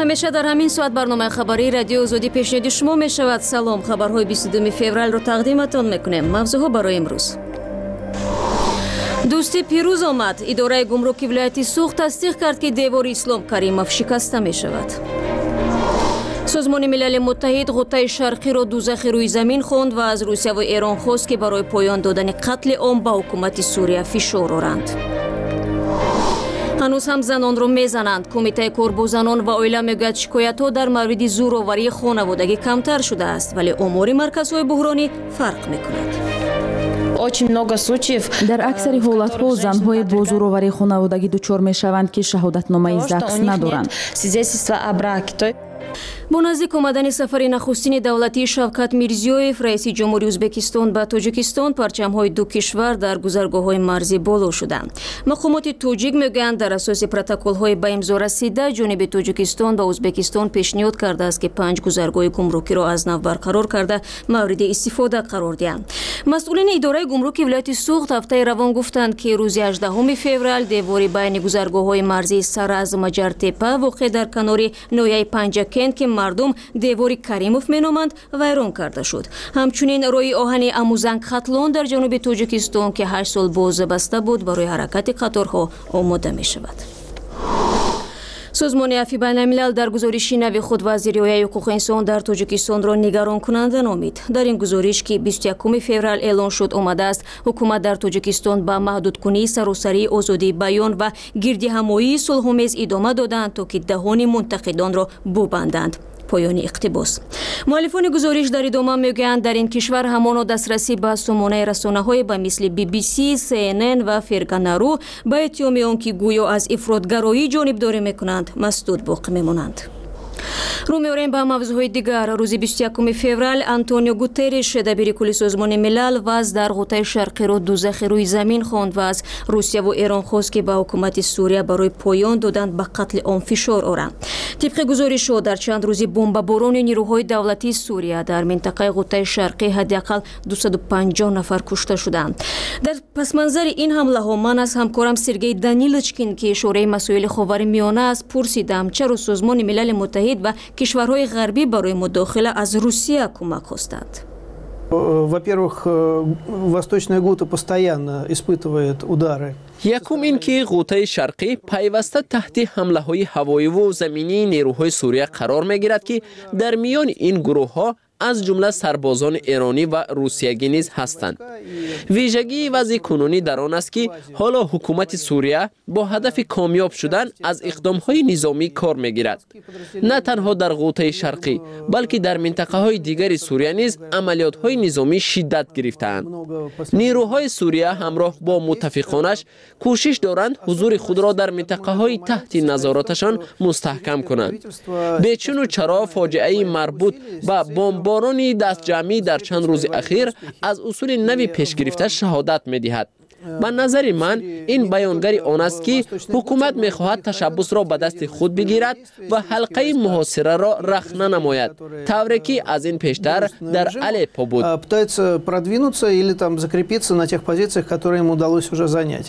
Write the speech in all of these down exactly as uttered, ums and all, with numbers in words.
ҳамеша дар ҳамин соат барномаи хабарии радио Озодӣ пешниҳоди шумо мешавад. Салом, хабарҳои бисту думи февралро тақдиматон мекунем. Мавзӯъҳо барои имрӯз. дӯстӣ пирӯз омад. Идораи гумруки вилояти Суғд тасдиқ кард, ки девори Ислом Каримов шикаста мешавад. созмони милали муттаҳид ғуттаи шарқиро дузахи рӯи замин хонд ва аз Русияву Эрон хост, ки барои поён додани қатли он ба ҳукумати Сурия фишор оранд. ҳанӯз ҳам занонро мезананд. Кумитаи корбозанон ва оила мегӯяд шикоятҳо дар мавриди зӯроварии хонаводагӣ камтар шудааст, вале омори марказҳои буҳронӣ фарқ мекунад. дар аксари ҳолатҳо занҳои бо зӯроварии хонаводагӣ дучор мешаванд, ки шаҳодатномаи ЗАГС надоранд. бо наздик омадани сафари нахустини давлатии Шавкат Мирзиёев, раиси ҷумҳурии Ӯзбекистон ба Тоҷикистон, парчамҳои ду кишвар дар гузаргоҳҳои марзӣ боло шуданд. мақомоти тоҷик мегӯянд, дар асоси протоколҳои ба имзо расида, ҷониби Тоҷикистон ба Ӯзбекистон пешниҳод кардааст, ки панҷ гузаргоҳи гумрукиро аз нав барқарор карда мавриди истифода қарор диҳанд. масъулини идораи гумруки вилояти Суғд ҳафтаи равон гуфтанд, ки рӯзи ҳаждаҳуми феврал девори байни гузаргоҳҳои марзии Сараз Маҷартепа воқеъ дар канори ноҳияи Панҷакен, ки мардум девори Каримов меноманд, вайрон карда шуд. ҳамчунин роҳи оҳани Амузанг-Хатлон дар ҷануби Тоҷикистон, ки ҳашт сол боз баста буд, барои ҳаракати қаторҳо омода мешавад. созмони афи байналмилал дар гузориши нави худ вазири ҳимояи ҳуқуқи инсон дар Тоҷикистонро нигаронкунанда номид. дар ин гузориш, ки бисту якуми феврал эълон шуд, омадааст ҳукумат дар Тоҷикистон ба маҳдудкунии саросарии озодии баён ва гирдиҳамоии сулҳомез идома доданд, то ки даҳони мунтақидонро бубанданд. поёни иқтибос. муаллифони гузориш дар идома мегӯянд, дар ин кишвар ҳамоно дастрасӣ ба сомонаи расонаҳое ба мисли би би си, си эн эн ва Ферганару ба иттиҳоми он, ки гӯё аз ифротгароӣ ҷонибдорӣ мекунанд, масдуд боқӣ мемонанд. рӯ меорем ба мавзӯъҳои дигар. рӯзи бисту якуми феврал Антонио Гутерриш, дабири кулли созмони милал, ваз дар ғуттаи шарқиро дузахи рӯи замин хонд ва аз Русияву Эрон хост, ки ба ҳукумати Сурия барои поён додан ба қатли он фишор оранд. тибқи гузоришҳо, дар чанд рӯзи бомбаборони нирӯҳои давлатии Сурия дар минтақаи ғуттаи шарқӣ ҳадди ақал дусаду панҷоҳ нафар кушта шуданд. дар пасманзари ин ҳамлаҳо ман аз ҳамкорам Сергей Данилочкин, ки ишораи масоили ховари миёна аст, пурсидам, чаро созмони милали муттаҳид ва кишварҳои ғарбӣ барои мудохила аз Русия кӯмак хостанд. Во-первых, Восточная Гута постоянно испытывает удары. якум ин ки ғуттаи шарқӣ пайваста таҳти ҳамлаҳои ҳавоиву заминии нерӯҳои Сурия қарор мегирад, ки дар миёни ин гурӯҳҳо аз ҷумла сарбозони эронӣ ва русиягӣ низ ҳастанд. вижагии вазъи кунунӣ дар он аст, ки ҳоло ҳукумати Сурия бо ҳадафи комёб шудан аз иқдомҳои низомӣ кор мегирад. на танҳо дар ғуттаи шарқӣ, балки дар минтақаҳои дигари Сурия низ амалиётҳои низомӣ шиддат гирифтаанд. нерӯҳои Сурия ҳамроҳ бо муттафиқонаш кӯшиш доранд ҳузури худро дар минтақаҳои таҳти назораташон мустаҳкам кунанд. бечуну чаро фоҷиаи марбут ба бомбборони дастҷамъӣ дар чанд рӯзи ахир аз усули нави пешгирифта шаҳодат медиҳад. ба назари ман ин баёнгари он аст, ки ҳукумат мехоҳад ташаббусро ба дасти худ бигирад ва ҳалқаи муҳосираро рахна намояд, тавре ки аз ин пештар дар Алеппо буд. Пытается продвинуться или там закрепиться на тех позициях, которые им удалось уже занять.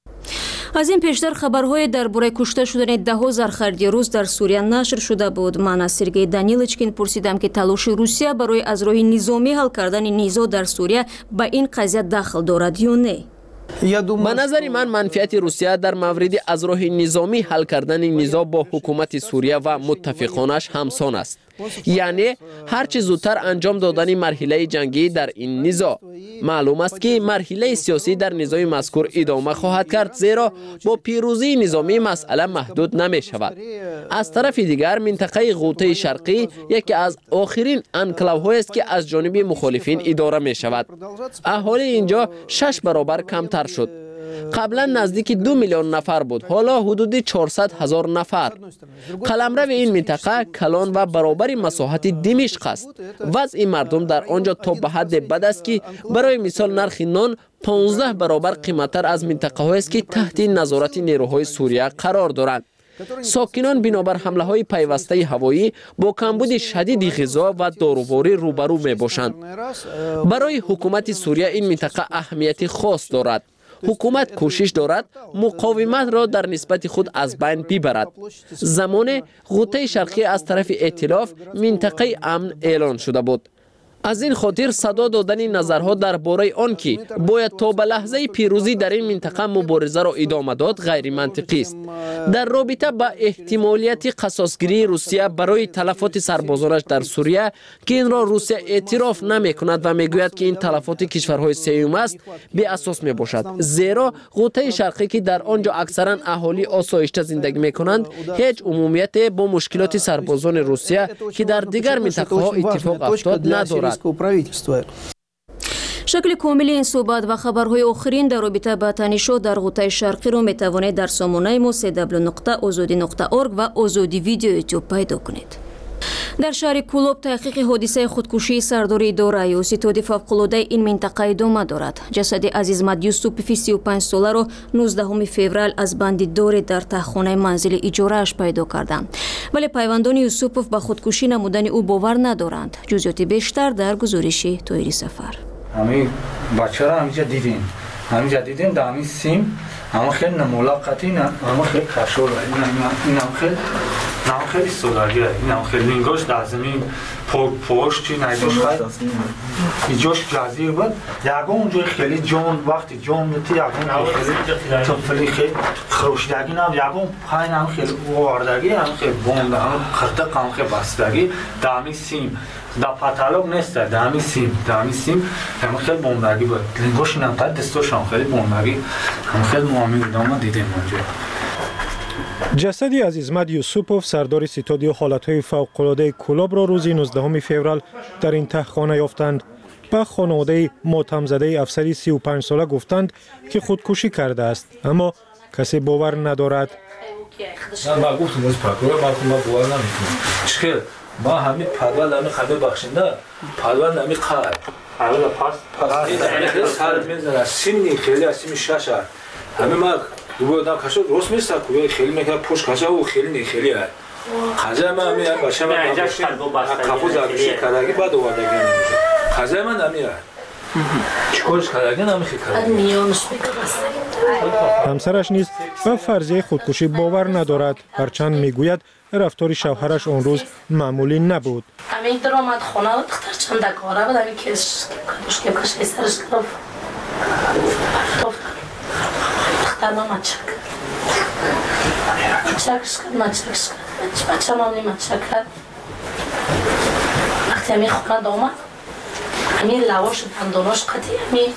аз ин пештар хабарҳое дар бораи кушта шудани даҳо зархарди рус дар Сурия нашр шуда буд. ман аз Сергей Данилочкин пурсидам, ки талоши Русия барои аз роҳи низомӣ ҳал кардани низо дар Сурия ба ин қазия дахл дорад ё не. ба назари ман манфиати Русия дар мавриди аз роҳи низомӣ ҳал кардани низо бо ҳукумати Сурия ва муттафиқонаш ҳамсон аст. яъне ҳарчи зудтар анҷом додани марҳилаи ҷангӣ дар ин низо. маълум аст, ки марҳилаи сиёсӣ дар низои мазкур идома хоҳад кард, зеро бо пирӯзии низомӣ масъала маҳдуд намешавад. аз тарафи дигар, минтақаи ғуттаи шарқӣ яке аз охирин анклавҳоест, ки аз ҷониби мухолифин идора мешавад. аҳолии инҷо шаш баробар камтар шуд. қаблан наздики ду миллион нафар буд, ҳоло ҳудуди чорсад ҳазор нафар. қаламрави ин минтақа калон ва баробари масоҳати Димишқ аст. вазъи мардум дар онҷо то ба ҳадде бад аст, ки барои мисол нархи нон понздаҳ баробар қиматтар аз минтақаҳоест, ки таҳти назорати нерӯҳои Сурия қарор доранд. сокинон бинобар ҳамлаҳои пайвастаи ҳавоӣ бо камбуди шадиди ғизо ва доруворӣ рӯбарӯ мебошанд. барои ҳукумати Сурия ин минтақа аҳамияти хос дорад. حکومت کوشش دارد مقاومت را در نسبت خود از بین ببرد. زمان غوطه شرقی از طرف ائتلاف منطقه امن اعلان شده بود. از این خاطر صدا دادن نظرها درباره آن که باید تا به لحظه پیروزی در این منطقه مبارزه را ادامه داد غیر منطقی است. در رابطه با احتمالیت قصاصگیری روسیه برای تلفات سربازانش در سوریه که این را روسیه اعتراف نمی کند و می گوید که این تلفات کشورهای سوم است بی اساس می باشد، زیرا غوطه شرقی که در آنجا اکثرا اهالی آسایشته زندگی می کنند هیچ عمومیت با مشکلات سربازان روسیه که در دیگر منطقه ها اتفاق افتاد ندارد. شکل کامل این صحبت و خبرهای آخرین در رابطه با تنش‌ها در غوطه شرقی را میتوانید در سامانه ما سی دبلیو نقطه آزادی نقطه اورگ و آزادی ویدیو یوتیوب پیدا کنید. در شهر کولوب تحقیق حادثه خودکشی سردار اداره و ستاد فوق‌العاده این منطقه ادامه دارد. جسد عزیزمد یوسوفی سی و پنج ساله را نوزدهم فوریه از بندیدار در تهخانه منزل اجاره‌اش پیدا کردند. ولی پیوندان یوسوفوف به خودکشی نمودن او باور ندارند. جزئیات بیشتر در گزارش طاهری سفر. همین بچه را همینجا دیدیم. همینجا دیدیم در همین سیم اما خیلی نمولاقتی نه اما خیلی کشور این هم خیلی نه خیلی سولاریه این هم خیلی لینگاش در زمین پشت چی نیجوش خیلی ایجاش جزیر بود یکم اونجا خیلی جان وقتی جان میتی یکم خیلی تفلی خیلی خروشدگی نه یکم پایین هم خیلی واردگی هم خیلی بوند هم خرطق هم خیلی بستگی در همین سیم در پتالوگ نیست در همین سیم در همین سیم هم خیلی بوندگی بود لینگاش نمتر دستوش هم خیلی بوندگی هم خیلی معامل دامه دیدیم اونجا. جسد عزیزمد یوسوفوف سردار ستاد حالتهای فوق‌العاده کولوب را روز نوزدهم فوریه در این تهخانه یافتند. به خانواده ماتم زده افسری سی و پنج ساله گفتند که خودکشی کرده است، اما کسی باور ندارد. من گفتم از پرکور من باور نمیکنم. چه ما همین پرول همین خبر بخشنده پرول همین خال. پرول پاس پاس این سر میزنه سیمی خیلی اسمی شاشه. همین ما دو دام کاشو روز میسته کوی خیلی میگه پوش کاشو و خیلی نه خیلی است. خازه من می باشه من کافو زاگیش کارگی بعد اومده گیرم. خازه من نمیاد. چیکارش کارگی نمیخواد کارگی. همسرش نیز به فرضیه خودکشی باور ندارد، هرچند میگوید رفتار شوهرش اون روز معمولی نبود. همین درآمد خونه و دختر چند کاره بود همین کس کارش که کاش سرش کرد. دختر ما چک. چکش کرد ما چکش کرد. بچه ما نمی چک کرد. وقتی همین خونه داماد همین لواش دنداناش قطعی همین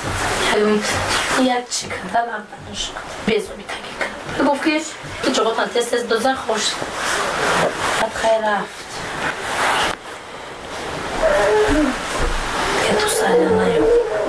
یک چی کرده لندنش بیزومی تگی کرد. گفت که که چقدر من تست از دوزن خوش بعد خیلی رفت که تو سایه نیام.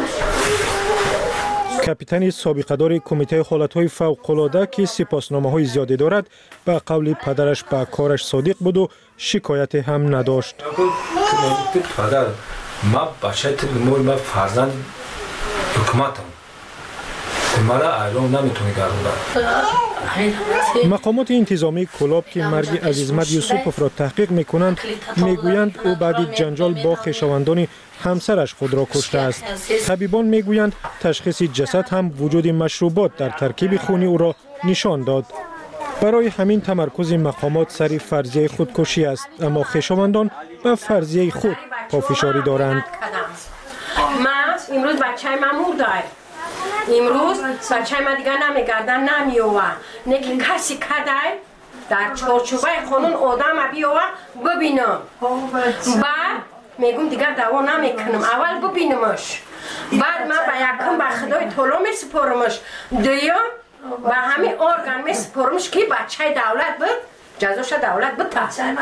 کاپیتان سابقه‌دار کمیته حالت‌های فوق‌العاده که سپاسنامه‌های زیادی دارد، به قول پدرش به کارش صادق بود و شکایت هم نداشت. پدر ما بچه تلمور ما فرزند حکومتم. مرا ایران نمیتونه گردوندن. مقامات انتظامی کولوب که مرگ عزیزمد یوسوفوف را تحقیق میکنند میگویند او بعد جنجال با خویشاوندان همسرش خود را کشته است. طبیبان میگویند تشخیص جسد هم وجود مشروبات در ترکیب خونی او را نشان داد. برای همین تمرکز مقامات سر فرضیه خودکشی است، اما خویشاوندان به فرضیه خود پافشاری دارند. من امروز بچه من مرده. امروز بچه من دیگه نمیگردن نمیوه نه که کسی کده در چارچوبه قانون آدم بیوه ببینم بعد میگم دیگه دوا نمیکنم اول ببینمش بعد من به یکم به خدای طلا میسپارمش دویم به همین ارگان میسپارمش که بچه دولت بود جزاش دولت بود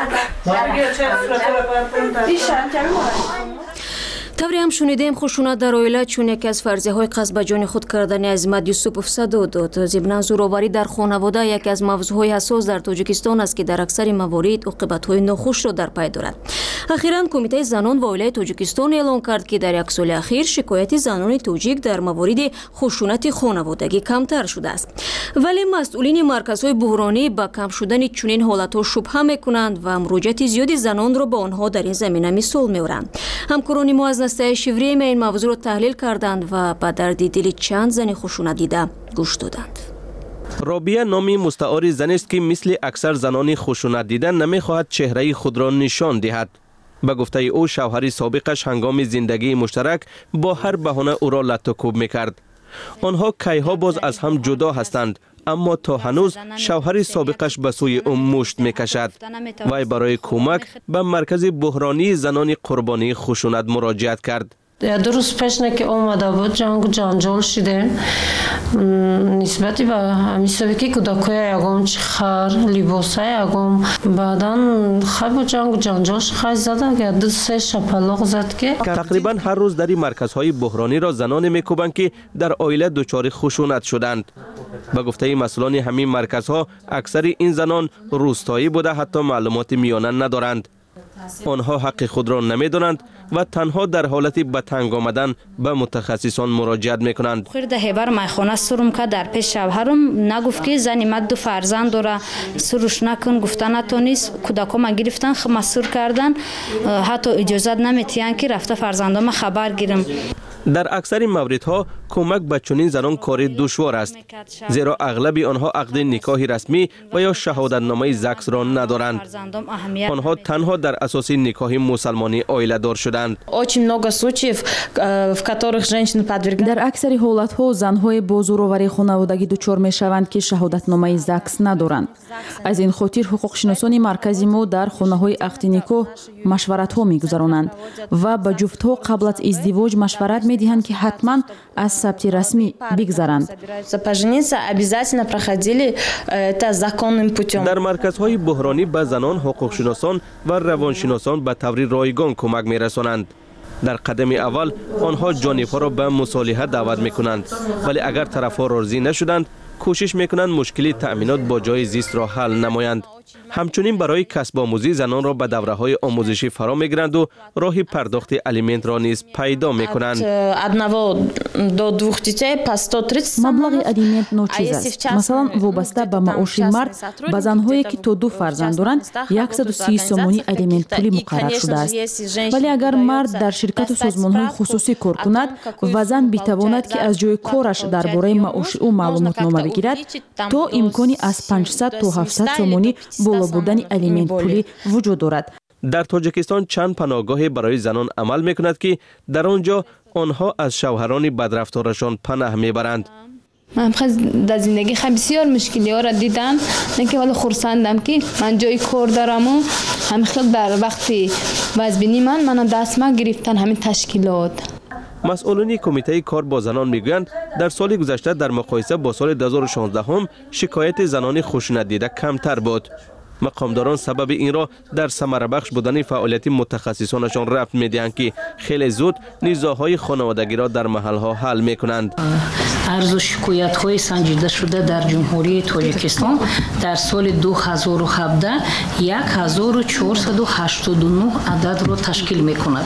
طوری هم شنیدیم خشونت در عائله چون یکی از فرضیه های قصد به جان خود کردن عزیزمد یوسوفوف صدا داد. ضمن زورآوری در خانواده یکی از موضوعهای حساس در تاجیکستان است که در اکثر موارد عاقبت‌های ناخوش را در پی دارد. اخیراً کمیته زنان و عائله تاجیکستان اعلام کرد که در یک سال اخیر شکایت زنان تاجیک در موارد خشونت خانوادگی کمتر شده است. ولی مسئولین مرکزهای بحرانی با کم شدن چنین حالت‌ها شبهه می‌کنند و مراجعت زیادی زنان را به آنها در این زمینه مثال می‌آورند. همکاران ما از دسته شیوری این موضوع را تحلیل کردند و به درد دل چند زن خشونت دیده گوش دادند. رابیه نامی مستعار زنی است که مثل اکثر زنان خشونت دیده نمیخواهد چهره خود را نشان دهد. به گفته او شوهر سابقش هنگام زندگی مشترک با هر بهانه او را لط و کوب میکرد. آنها کیها باز از هم جدا هستند، اما تا هنوز شوهر سابقش به سوی او مشت میکشد. وی برای کمک به مرکز بحرانی زنان قربانی خشونت مراجعت کرد. دو روز پیش که اومده بود جنگ و جنجال شده نسبتی به همیشه که کودکای یکم چخر لباسای یکم بعداً خب جنگ و جنجالش خیلی زده که دو سه شپلاق زد که تقریبا هر روز در این مرکزهای بحرانی را زنان میکوبند که در عائله دچار خشونت شدند. به گفته مسئولان همین مرکزها اکثر این زنان روستایی بوده، حتی معلومات میانه ندارند. آنها حق خود را نمیدانند و تنها در حالت به تنگ آمدن به متخصصان مراجعت میکنند. خیر ده هبر میخونه سرم که در پیش شوهرم نگفت که زنی مد دو فرزند داره سروش نکن، گفتن نتونیست، کودکام گرفتن مسور کردن، حتی اجازت نمیتین که رفته فرزندام خبر گیرم. در اکثر موردها کمک به چنین زنان کار دشوار است، زیرا اغلب آنها عقد نکاح رسمی و یا شهادتنامه زکس را ندارند. آنها تنها در اساس نکاح مسلمانی عائله دار شدند. در اکثر حالتها زنهای با زورآوری خانوادگی دچار میشوند که شهادتنامه زکس ندارند. از این خاطر حقوق شناسان مرکزی ما در خانه‌های عقد نکاح مشورت‌ها می‌گذرانند و به جفت‌ها قبل از ازدواج مشورت می‌دهند که حتما از ثبت رسمی بگذرند. در مرکزهای بحرانی به زنان حقوق شناسان و روانشناسان به طور رایگان کمک می‌رسانند. در قدم اول آنها جانب‌ها را به مصالحه دعوت می‌کنند، ولی اگر طرف‌ها راضی نشدند کوشش می‌کنند مشکل تأمینات با جای زیست را حل نمایند. همچنین برای کسب آموزی زنان را به دوره‌های آموزشی فرا می‌گیرند و راه پرداخت الیمنت را نیز پیدا می‌کنند. مبلغ الیمنت ناچیز است. مثلا وابسته به معاش مرد به زن‌هایی که تا دو فرزند دارند صد و سی سومانی الیمنت پولی مقرر شده است. ولی اگر مرد در شرکت و سازمان‌های خصوصی کار کند و زن بتواند که از جای کارش درباره معاش او معلومات نامه بگیرد، تا امکانی از پانصد تا هفتصد سومانی بالا بردن الیمنت پولی وجود دارد. در تاجیکستان چند پناهگاه برای زنان عمل میکند که در آنجا آنها از شوهران بدرفتارشان پناه میبرند. من در زندگی خیلی بسیار مشکلی ها را دیدم، اینکه ولی خرسندم که من جای کار دارم و همیشه در وقتی وزبینی من منو دستمزد گرفتن همین تشکیلات. مسئولین کمیته کار با زنان میگویند در سال گذشته در مقایسه با سال دو هزار و شانزده هم شکایت زنان خشونت دیده کمتر بود. مقامداران سبب این را در ثمره بخش بودن فعالیت متخصصانشان ربط میدهند که خیلی زود نزاعهای خانوادگی را در محلها حل میکنند. عرض و شکایت های سنجیده شده در جمهوری تاجیکستان در سال دو هزار و هفده هزار و چهارصد و هشتاد و نه عدد را تشکیل میکند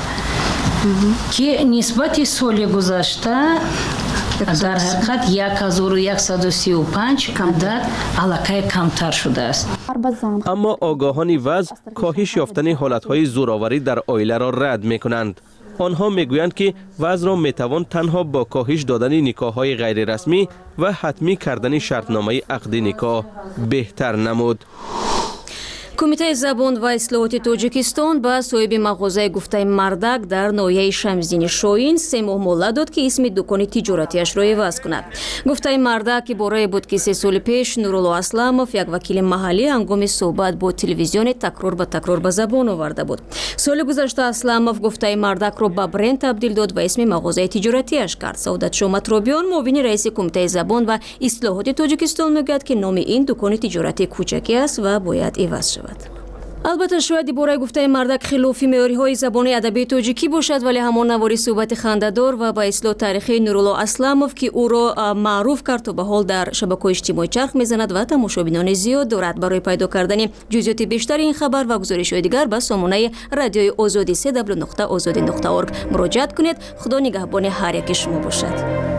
که نسبت سال گذشته در حقیقت هزار و صد و سی و پنج عدد علاقه کمتر شده است. اما آگاهان وضع کاهش یافتن حالتهای زورآوری در عائله را رد میکنند. آنها میگویند که وضع را میتوان تنها با کاهش دادن نکاح‌های غیر رسمی و حتمی کردن شرطنامه عقد نکاح بهتر نمود. کمیته زبان و اصلاحات تاجیکستان با صاحب مغازه گفته مردک در ناحیه شمزین شاهین سه ماه مهلت داد که اسم دکان تجارتیش را عوض کند. گفته مردک باره بود که سه سال پیش نورالله اسلامов یک وکیل محلی هنگام صحبت با تلویزیون تکرار به تکرار به زبان آورده بود. سال گذشته اسلامов گفته مردک را به برند تبدیل داد و اسم مغازه تجارتیش کرد. سعادت شامترابیان معاون رئیس کمیته زبان و اصلاحات تاجیکستان میگوید که نام این دکان تجارتی کوچکی است و باید عوض شود. البته شاید باره گفته مردک خلاف معیاری های زبان ادبی تاجیکی باشد، ولی همان نواری صحبت خنده‌دار و با اصلاح تاریخی نورالله اسلامov که او را معروف کرد تا به حال در شبکه‌های اجتماعی چرخ میزند و تماشابینان زیاد دارد. برای پیدا کردن جزئیات بیشتر این خبر و گزارش‌های دیگر به سامانه رادیوی آزادی سه دبلیو نقطه آزادی نقطه اورگ مراجعه کنید. خدا نگهبان هر یک شما باشد.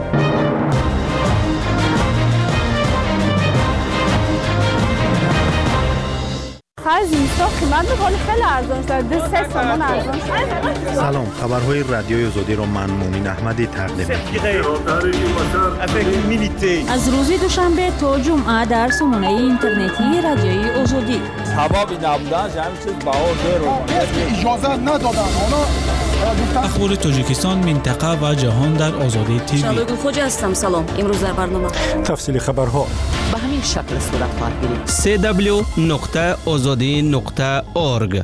آخر زمستان قیمت میکنه خیلی ارزان شد. دو سه تومن ارزان شد. سلام، خبرهای رادیوی آزادی را من مؤمن احمدی تقدیم می‌کنم. از روز دوشنبه تا جمعه در سامانه اینترنتی رادیوی آزادی. هوا بی نبودن همین چیز باور اجازه ندادن. اخبار تاجیکستان، منطقه و جهان در آزادی تیوی. شادو خوج هستم. سلام. امروز در برنامه تفصیل خبرها به همین شکل صورت خواهد گرفت. سه دبلیو نقطه آزادی نقطه اورگ.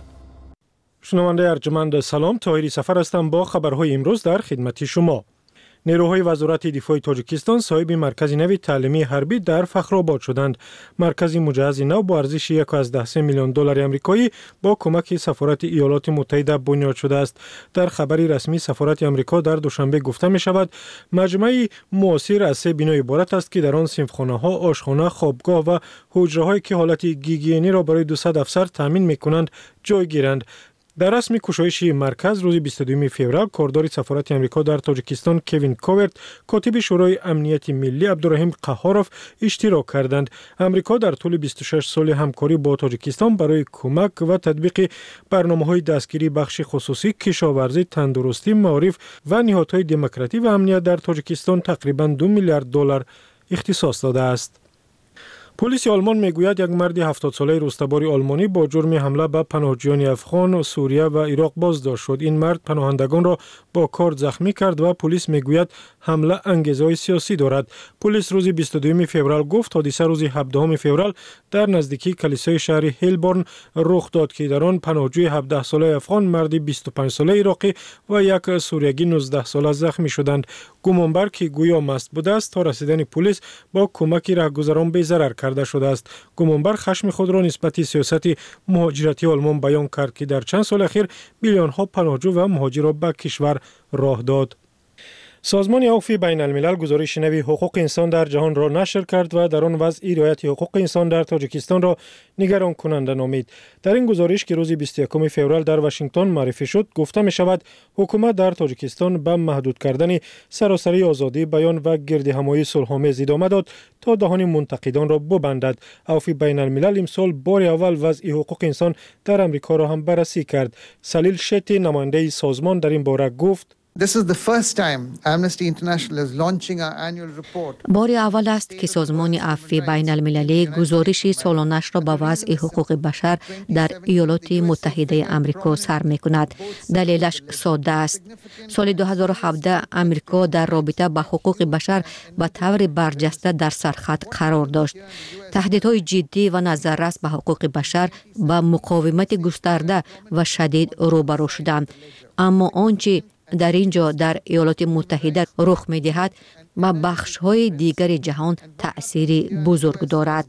شنونده ارجمند سلام، طاهری سفر هستم با خبرهای امروز در خدمت شما. نیروهای وزارت دفاع تاجیکستان صاحب مرکز نوی تعلیمی حربی در فخرآباد شدند. مرکز مجهز نو با ارزش یک و ده میلیون دلار آمریکایی با کمک سفارت ایالات متحده بنیاد شده است. در خبری رسمی سفارت آمریکا در دوشنبه گفته می شود مجموعه معاصر از سه بنا عبارت است که در آن صنفخانه ها، آشخانه، خوابگاه و حجره هایی که حالت گیگینی را برای دویست افسر تامین می کنند جای گیرند. در رسم گشایش مرکز روز بیست و دوم فوریه کاردار سفارت آمریکا در تاجیکستان کوین کوورت، کاتب شورای امنیت ملی عبدالرحیم قهاروف اشتراک کردند. آمریکا در طول بیست و شش سال همکاری با تاجیکستان برای کمک و تطبیق برنامه‌های دستگیری بخش خصوصی، کشاورزی، تندرستی، معارف و نهادهای دموکراسی و امنیت در تاجیکستان تقریباً دو میلیارد دلار اختصاص داده است. پلیس آلمان میگوید یک مرد هفتاد ساله رستباری آلمانی با جرم حمله به پناهجویان افغان، سوریه و عراق بازداشت شد. این مرد پناهندگان را با کارد زخمی کرد و پلیس میگوید حمله انگیزه‌های سیاسی دارد. پلیس روز بیست و دوم فوریه گفت حادثه روز هفدهم فوریه در نزدیکی کلیسای شهر هیلبورن رخ داد که در آن پناهجوی هفده ساله افغان، مردی بیست و پنج ساله عراقی و یک سوریگی نوزده ساله زخمی شدند. گمانبر که گویا مست بوده است تا رسیدن پلیس با کمک راهگذران بی‌ضرر کرده شده است. گمانبر خشم خود را نسبت سیاست مهاجرتی آلمان بیان کرد که در چند سال اخیر میلیون ها پناهجو و مهاجر را به کشور راه داد. سازمان عفو بین الملل گزارش نوی حقوق انسان در جهان را نشر کرد و در آن وضع رعایت حقوق انسان در تاجیکستان را نگران کننده نامید. در این گزارش که روز بیست و یکم فوریه در واشنگتن معرفی شد، گفته می شود حکومت در تاجیکستان به محدود کردن سراسری آزادی بیان و گردهمایی صلح‌آمیز ادامه داد تا دهان منتقدان را ببندد. عفو بین الملل امسال بار اول وضع حقوق انسان در امریکا را هم بررسی کرد. سلیل شتی، نماینده سازمان، در این باره گفت: This is the first time Amnesty International is launching our annual report. بار اول است که سازمان عفو بین المللی گزارش سالانش را به وضع حقوق بشر در ایالات متحده آمریکا سر می کند. دلیلش ساده است. سال دو هزار و هفده آمریکا در رابطه با حقوق بشر به طور برجسته در سرخط قرار داشت. تهدیدهای جدی و نظررس به حقوق بشر با مقاومت گسترده و شدید روبرو شدند. اما آنچه در اینجا در ایالات متحده رخ می دهد و بخش های دیگر جهان تأثیری بزرگ دارد.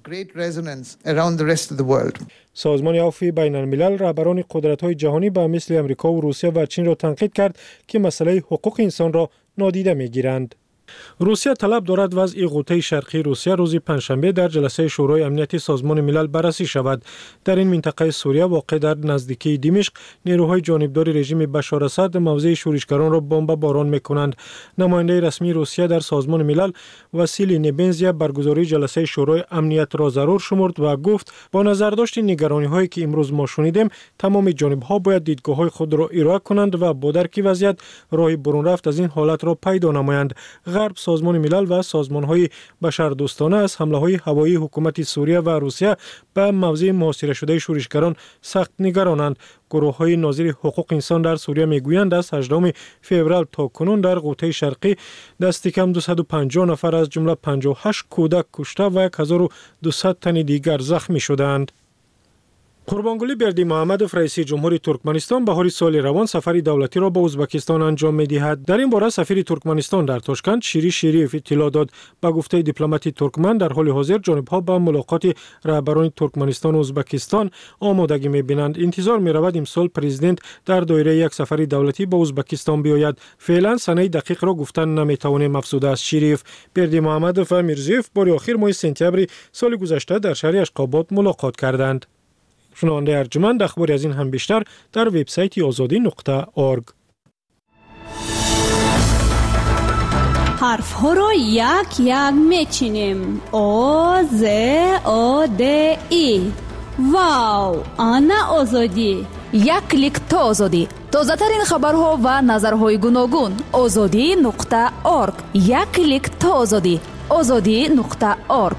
سازمان عفو بین الملل رهبران قدرت های جهانی به مثل امریکا و روسیه و چین را تنقید کرد که مسئله حقوق انسان را نادیده می گیرند. روسیه طلب دارد وضع غوطه شرقی روسیه روز پنجشنبه در جلسه شورای امنیت سازمان ملل بررسی شود. در این منطقه سوریه واقع در نزدیکی دمشق، نیروهای جانبدار رژیم بشار اسد موضع شورشگران را بمب باران می‌کنند. نماینده رسمی روسیه در سازمان ملل واسیلی نبنزیا برگزاری جلسه شورای امنیت را ضرور شمرد و گفت با نظر داشت نگرانی‌هایی که امروز ما شنیدیم، تمام جانب‌ها باید دیدگاه‌های خود را ارائه کنند و با درک وضعیت راه برون رفت از این حالت را پیدا نمایند. غرب، سازمان ملل و سازمان‌های بشردوستانه از حمله‌های هوایی حکومت سوریه و روسیه به موضع محاصره شده شورشگران سخت نگرانند. گروه‌های ناظر حقوق انسان در سوریه میگویند از هجدهم فوریه تا کنون در غوطه شرقی دست کم دویست و پنجاه نفر از جمله پنجاه و هشت کودک کشته و هزار و دویست تن دیگر زخمی شدند. قربانگلی بردی محمدوف رئیس جمهوری ترکمنستان بهار سال روان سفری دولتی را به ازبکستان انجام می‌دهد. در این باره سفیر ترکمنستان در تاشکند شیری شریف اطلاع داد. به گفته دیپلمات ترکمن در حال حاضر جانب‌ها به ملاقات رهبران ترکمنستان و ازبکستان آمادگی می‌بینند. انتظار می‌رود امسال پرزیدنت در دایره یک سفری دولتی به ازبکستان بیاید. فعلا سنه دقیق را گفتن نمی‌توانیم افزوده است شریف. بردی محمدوف و میرزیف بار آخر ماه سپتامبر سال گذشته در شهر اشخاباد ملاقات کردند. شنونده ارجمند، اخباری از این هم بیشتر در وبسایت آزادی نقطه اورگ. حرف ها را یک یک میچینیم. آ ز آ د ای واو آنا آزادی. یک کلیک تا آزادی. تازه‌ترین خبرها و نظرهای گوناگون. آزادی نقطه اورگ. یک کلیک تا آزادی. آزادی نقطه اورگ.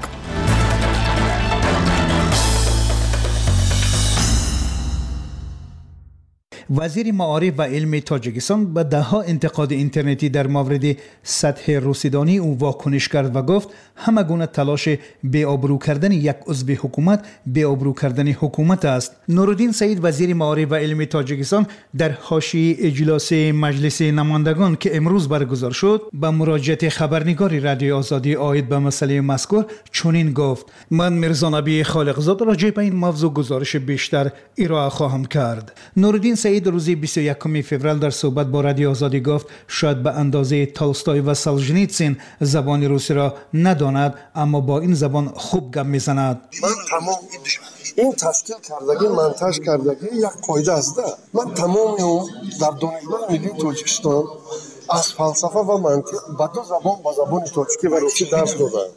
وزیر معارف و علم تاجیکستان به دهها انتقاد اینترنتی در مورد سطح رسیدانی او واکنش کرد و گفت همه گونه تلاش بی‌آبرو کردن یک عضو حکومت بی‌آبرو کردن حکومت است. نورالدین سعید وزیر معارف و علم تاجیکستان در حاشیه اجلاس مجلس نمایندگان که امروز برگزار شد به مراجعه خبرنگار رادیو آزادی عاید به مسئله مذکور چنین گفت: من میرزا نبی خالقزاد راجع به این موضوع گزارش بیشتر ارائه خواهم کرد. نورالدین سعید روز بیست و یکم فوریه در صحبت با رادیو آزادی گفت شاید به اندازه تولستوی و سولژنیتسین زبان روسی را نداند اما با این زبان خوب گپ میزند. من تمام این تشکیل کردگی منتج کردگی یک قاعده است. من تمام اون در دانشگاه ملی تاجیکستان از فلسفه و منطق با دو زبان با زبان تاجیکی و روسی درس دادم.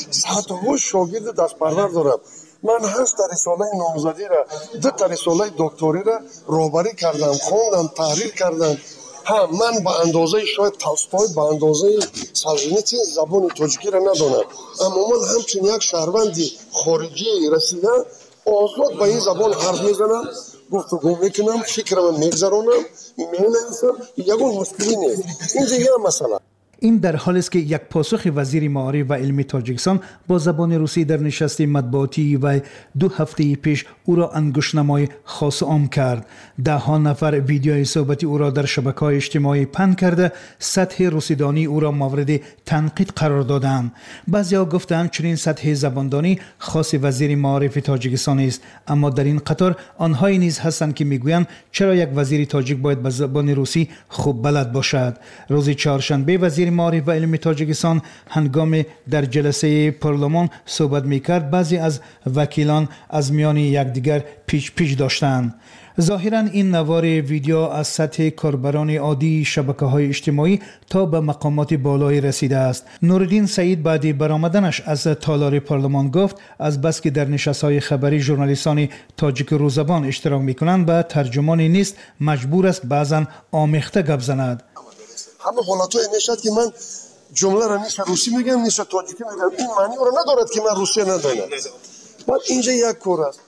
صدها شاگرد دست پرور دارم. من هشت تا رساله نامزدی را دو تا رساله دکتری را رهبری کردم، خواندم، تحریر کردم. ها من با اندازه شاید تولستوی با اندازه سولژنیتسین زبان تاجیکی را ندانم، اما من همچون یک شهروندی خارجی رسیده آزاد با این زبان حرف میزنم، گفتگو میکنم، فکرم میگذرانم، مینویسم. یگون مشکلی نیست. این دیگه مسئله. این در حالی است که یک پاسخ وزیر معارف و علم تاجیکستان با زبان روسی در نشست مطبوعاتی و دو هفته پیش او را انگشتنمای خاص عام کرد. ده ها نفر ویدیوی صحبتی او را در شبکه‌های اجتماعی پهن کرده سطح رسیدانی او را مورد تنقید قرار دادند. بعضی‌ها گفتند چنین سطح زباندانی خاص وزیر معارف تاجیکستان است، اما در این قطار آنهایی نیز هستند که میگویند چرا یک وزیر تاجیک باید به زبان روسی خوب بلد باشد. روز چهارشنبه وزیر معارف و علم تاجیکستان هنگام در جلسه پارلمان صحبت میکرد بعضی از وکیلان از میان یکدیگر پیچ پیچ داشتند. ظاهراً این نوار ویدیو از سطح کاربران عادی شبکه‌های اجتماعی تا به مقامات بالایی رسیده است. نورالدین سعید بعد برآمدنش از تالار پارلمان گفت از بس که در نشست‌های خبری ژورنالیستان تاجیک روزبان اشتراک می‌کنند و ترجمانی نیست مجبور است بعضاً آمیخته گپ زند. همه حالتهای نشد که من جمله را نیست روسی میگم نیست تاجیکی میگم، این معنی را ندارد که من روسی ندانم. بعد اینجا یک کار است،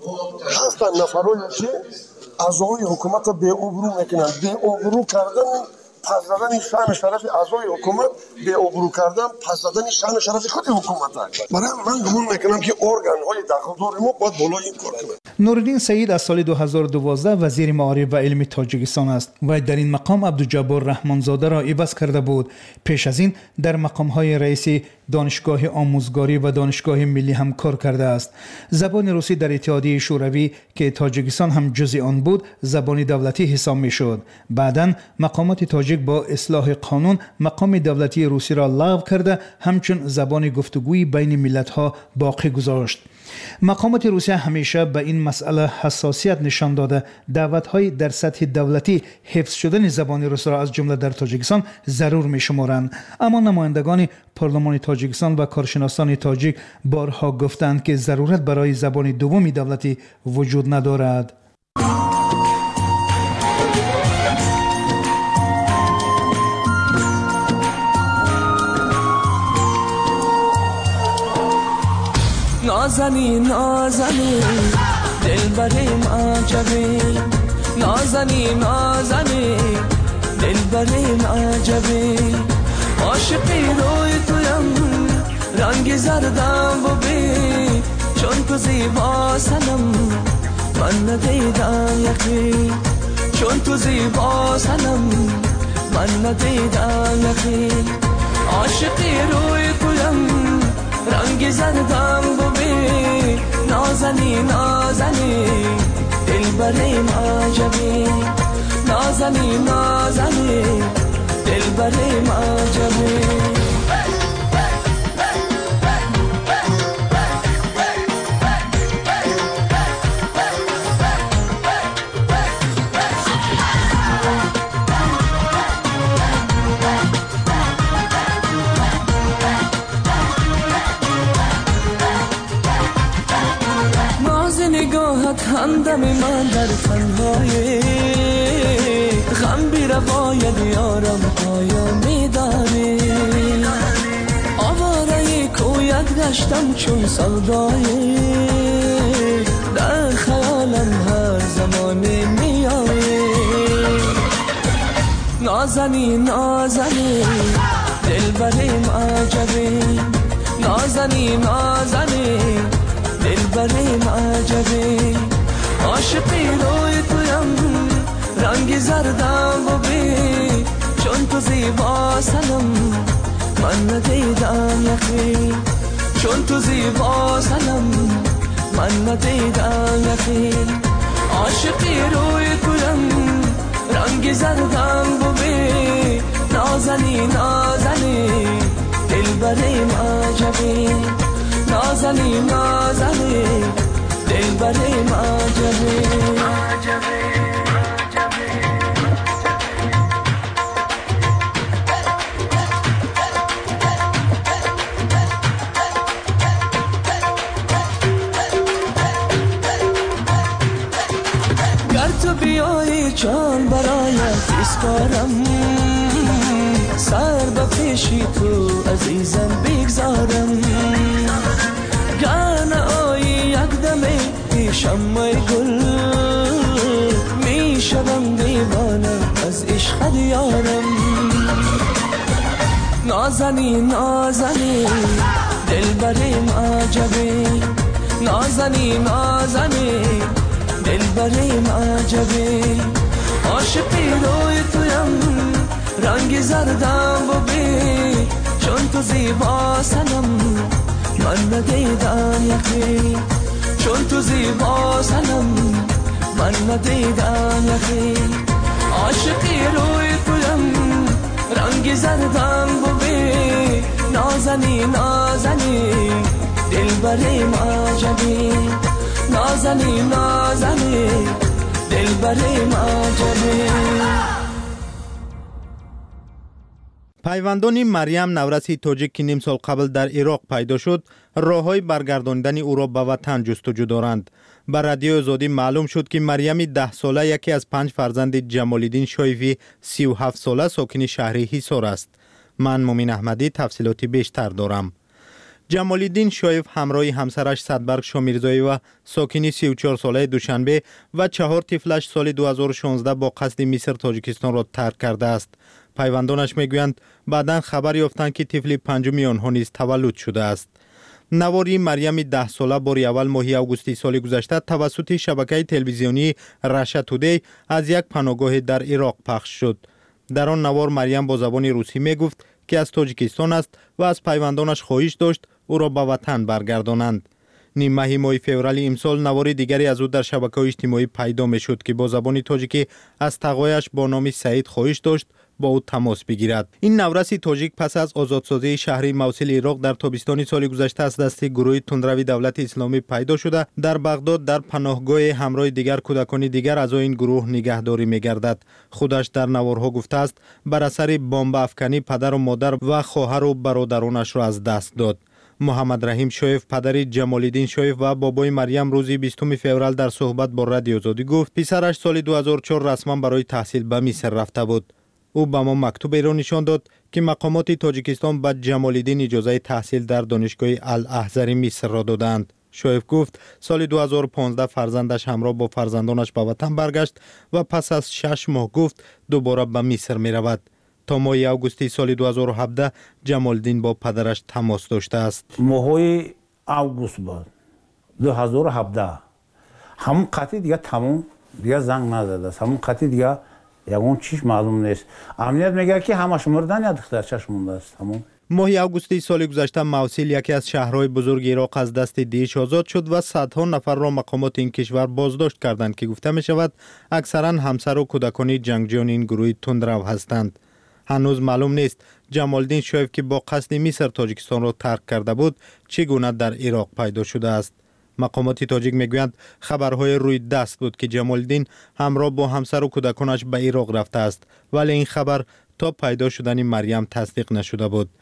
هفت نفرایی که اعضای حکومت را به ابرو میکنن. به ابرو کردن پس زدن شأن شرف اعضای حکومت، به ابرو کردن پس زدن شأن شرف خود حکومت است. برای من گمان میکنم که ارگان های داخلدار ما باید بالای این کار کنند. نورالدین سعید از سال دو هزار و دوازده وزیر معارف و علم تاجیکستان است و در این مقام عبدالجبار رحمانزاده را عوض کرده بود. پیش از این در مقام‌های رئیس دانشگاه آموزگاری و دانشگاه ملی هم کار کرده است. زبان روسی در اتحادیه شوروی که تاجیکستان هم جزء آن بود زبان دولتی حساب می‌شد. بعداً مقامات تاجیک با اصلاح قانون مقام دولتی روسی را لغو کرده همچون زبان گفتگویی بین ملت‌ها باقی گذاشت. مقامات روسیه همیشه به این مسئله حساسیت نشان داده دعوت‌های در سطح دولتی حفظ شدن زبان روسی را از جمله در تاجیکستان ضرور می‌شمارند، اما نمایندگان پارلمان تاجیکستان و کارشناسان تاجیک بارها گفتند که ضرورت برای زبان دومی دولتی وجود ندارد. نازنین نازنین دلبریم عجبی، نازنین نازنین دلبریم عجبی، عاشقی روی تویم رنگ زردم ببین، چون تو زیبا سنم من ندیدم یکی، چون تو زیبا سنم من ندیدم یکی، عاشقی روی تویم رنگ زردم ببین، نازنی نازنی دلبریم عجبی، نازنی نازنی دلبریم عجبی. همدم من در تنهایی غم بی روایت یارم پایان میدانی آواره کویت گشتم چون سودایی در خیالم هر زمانی میایی نازنی نازنی دل بریم عجبی نازنی نازنی دل بریم عجبی عاشقی روی تویم رنگی زردم و بی چون تو زیبا سنم من ندیدم یکی چون تو زیبا سنم من ندیدم یکی عاشقی روی تویم رنگی زردم و بی نازنی نازنی دل بریم عجبی نازنی نازنی دل بریم عجبی گر تو بیایی جان برایت اسپارم سر به پیشی تو عزیزم بگذارم گر نایی یک دمه پیشم ای گل می شدم دیوانه از عشق یارم نازنی نازنی دل بریم عجبی نازنی نازنی دل بریم عجبی عاشقی روی تویم رنگی زردم و بی چون تو زیبا سنم من ندیدم یکی چون تو زیبا سنم من ندیدم یکی عاشقی روی تویم رنگی زردم و بی نازنی نازنی دل بریم عجبی نازنی نازنی دل بریم عجبی پیوندان مریم نورسی تاجیک که نیم سال قبل در عراق پیدا شد راههای برگرداندن او را به وطن جستجو دارند. بر رادیو آزادی معلوم شد که مریم ده ساله یکی از پنج فرزند جمالالدین شایفی سی و هفت ساله ساکن شهر حصار است. من مومین احمدی تفصیلاتی بیشتر دارم. جمالالدین شایف همراه همسرش صدبرگ شامیرزایی و ساکن سی و چهار ساله دوشنبه و چهار طفلش سال دو هزار و شانزده با قصد مصر تاجیکستان را ترک کرده است. پیوندانش میگویند بعداً خبر یافتند که طفل پنجمی آنها نیز تولد شده است. نواری مریم ده ساله بار اول ماه اوگوست سال گذشته توسط شبکه تلویزیونی رشا تودی از یک پناهگاه در عراق پخش شد. در آن نوار مریم با زبان روسی میگفت که از تاجیکستان است و از پیوندانش خواهش داشت او را به وطن برگردانند. نیم ماه ماه فوریه امسال نوار دیگری از او در شبکه‌های اجتماعی پیدا میشد که با زبان تاجیکی از تقویش با نام سعید خواهش داشت با او تماس بگیرد. این نورسی تاجیک پس از آزادسازی شهر موصل عراق در تابستان سال گذشته از دست گروه تندروی دولت اسلامی پیدا شده در بغداد در پناهگاه همراه دیگر کودکان دیگر از این گروه نگهداری می‌گردد. خودش در نوارها گفته است بر اثر بمب افکنی پدر و مادر و خواهر و برادرانش را از دست داد. محمد رحیم شایف پدر جمالالدین شایف و بابای مریم روز بیستم فوریه در صحبت با رادیو آزادی گفت پسرش سال دو هزار و چهار رسما برای تحصیل به مصر رفته بود. او به ما مکتوبی را نشان داد که مقامات تاجیکستان به جمالالدین اجازه تحصیل در دانشگاه الاحزر مصر را دادند. شایف گفت سال دو هزار و پانزده فرزندش همراه با فرزندانش به وطن برگشت و پس از شش ماه گفت دوباره به مصر می رود. تا ماه اوگوستی سال دو هزار و هفده جمالالدین با پدرش تماس داشته است. ماه اوگوست بود دو هزار و هفده همون قطعی دیگه تمام دیگه زنگ نزده است. همون قطعی دیگه یگون چیش معلوم نیست. امنیت میگه که همش مردن یا دخترچش مونده است. همون ماه اوگوستی سال گذشته موصل یکی از شهرهای بزرگ عراق از دست داعش آزاد شد و صدها نفر را مقامات این کشور بازداشت کردند که گفته می شود اکثرا همسر و کودکان جنگجویان این گروه تندرو هستند. هنوز معلوم نیست جمالالدین شایف که با قصد مصر تاجیکستان را ترک کرده بود چگونه در عراق پیدا شده است. مقامات تاجیک میگویند خبرهای روی دست بود که جمالالدین همراه با همسر و کودکانش به عراق رفته است، ولی این خبر تا پیدا شدن مریم تصدیق نشده بود.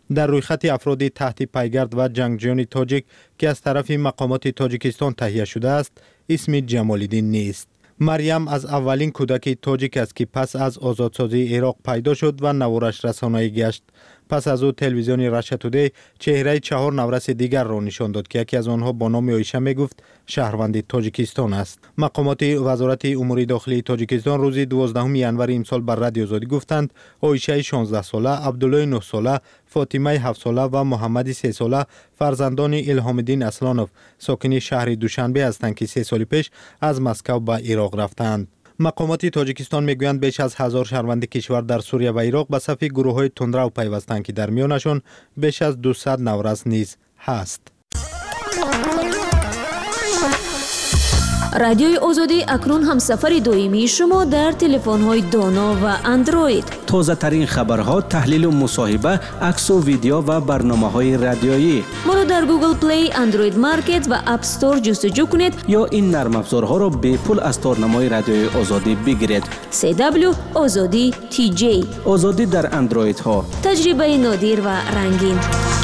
در رویخط افرادی تحت پیگرد و جنگجویان تاجیک که از طرف مقامات تاجیکستان تهیه شده است اسم جمال‌الدین نیست. مریم از اولین کودک تاجیک است که پس از آزادسازی عراق پیدا شد و نوارش رسانه‌ای گشت. پس از او تلویزیون رشا تودی چهره چهار نورس دیگر را نشان داد که یکی از آنها با نام عایشه میگفت شهروند تاجیکستان است. مقامات وزارت امور داخلی تاجیکستان روز دوازدهم ژانویه امسال بر رادیو آزادی گفتند عایشه شانزده ساله، عبدالله نه ساله، فاطمه هفت ساله و محمد سه ساله فرزندان الهام الدین اصلانوف ساکن شهر دوشنبه هستند که سه سال پیش از مسکو به عراق رفتند. مقامات تاجیکستان میگویند بیش از هزار شهروند کشور در سوریه و عراق به صف گروه‌های تندرو پیوستند که در میانشان بیش از دویست نورس نیز هست. رادیوی آزادی اکنون هم سفر دائمی شما در تلفن‌های دانا و اندروید. تازه ترین خبرها، تحلیل و مصاحبه، عکس و ویدیو و برنامه‌های رادیویی. ما را در گوگل پلی، اندروید مارکت و اپ استور جستجو کنید یا این نرم افزارها را به پول از تارنمای رادیوی آزادی بگیرید. سی دبلیو آزادی تی جی. آزادی در اندروید ها. تجربه نادر و رنگین.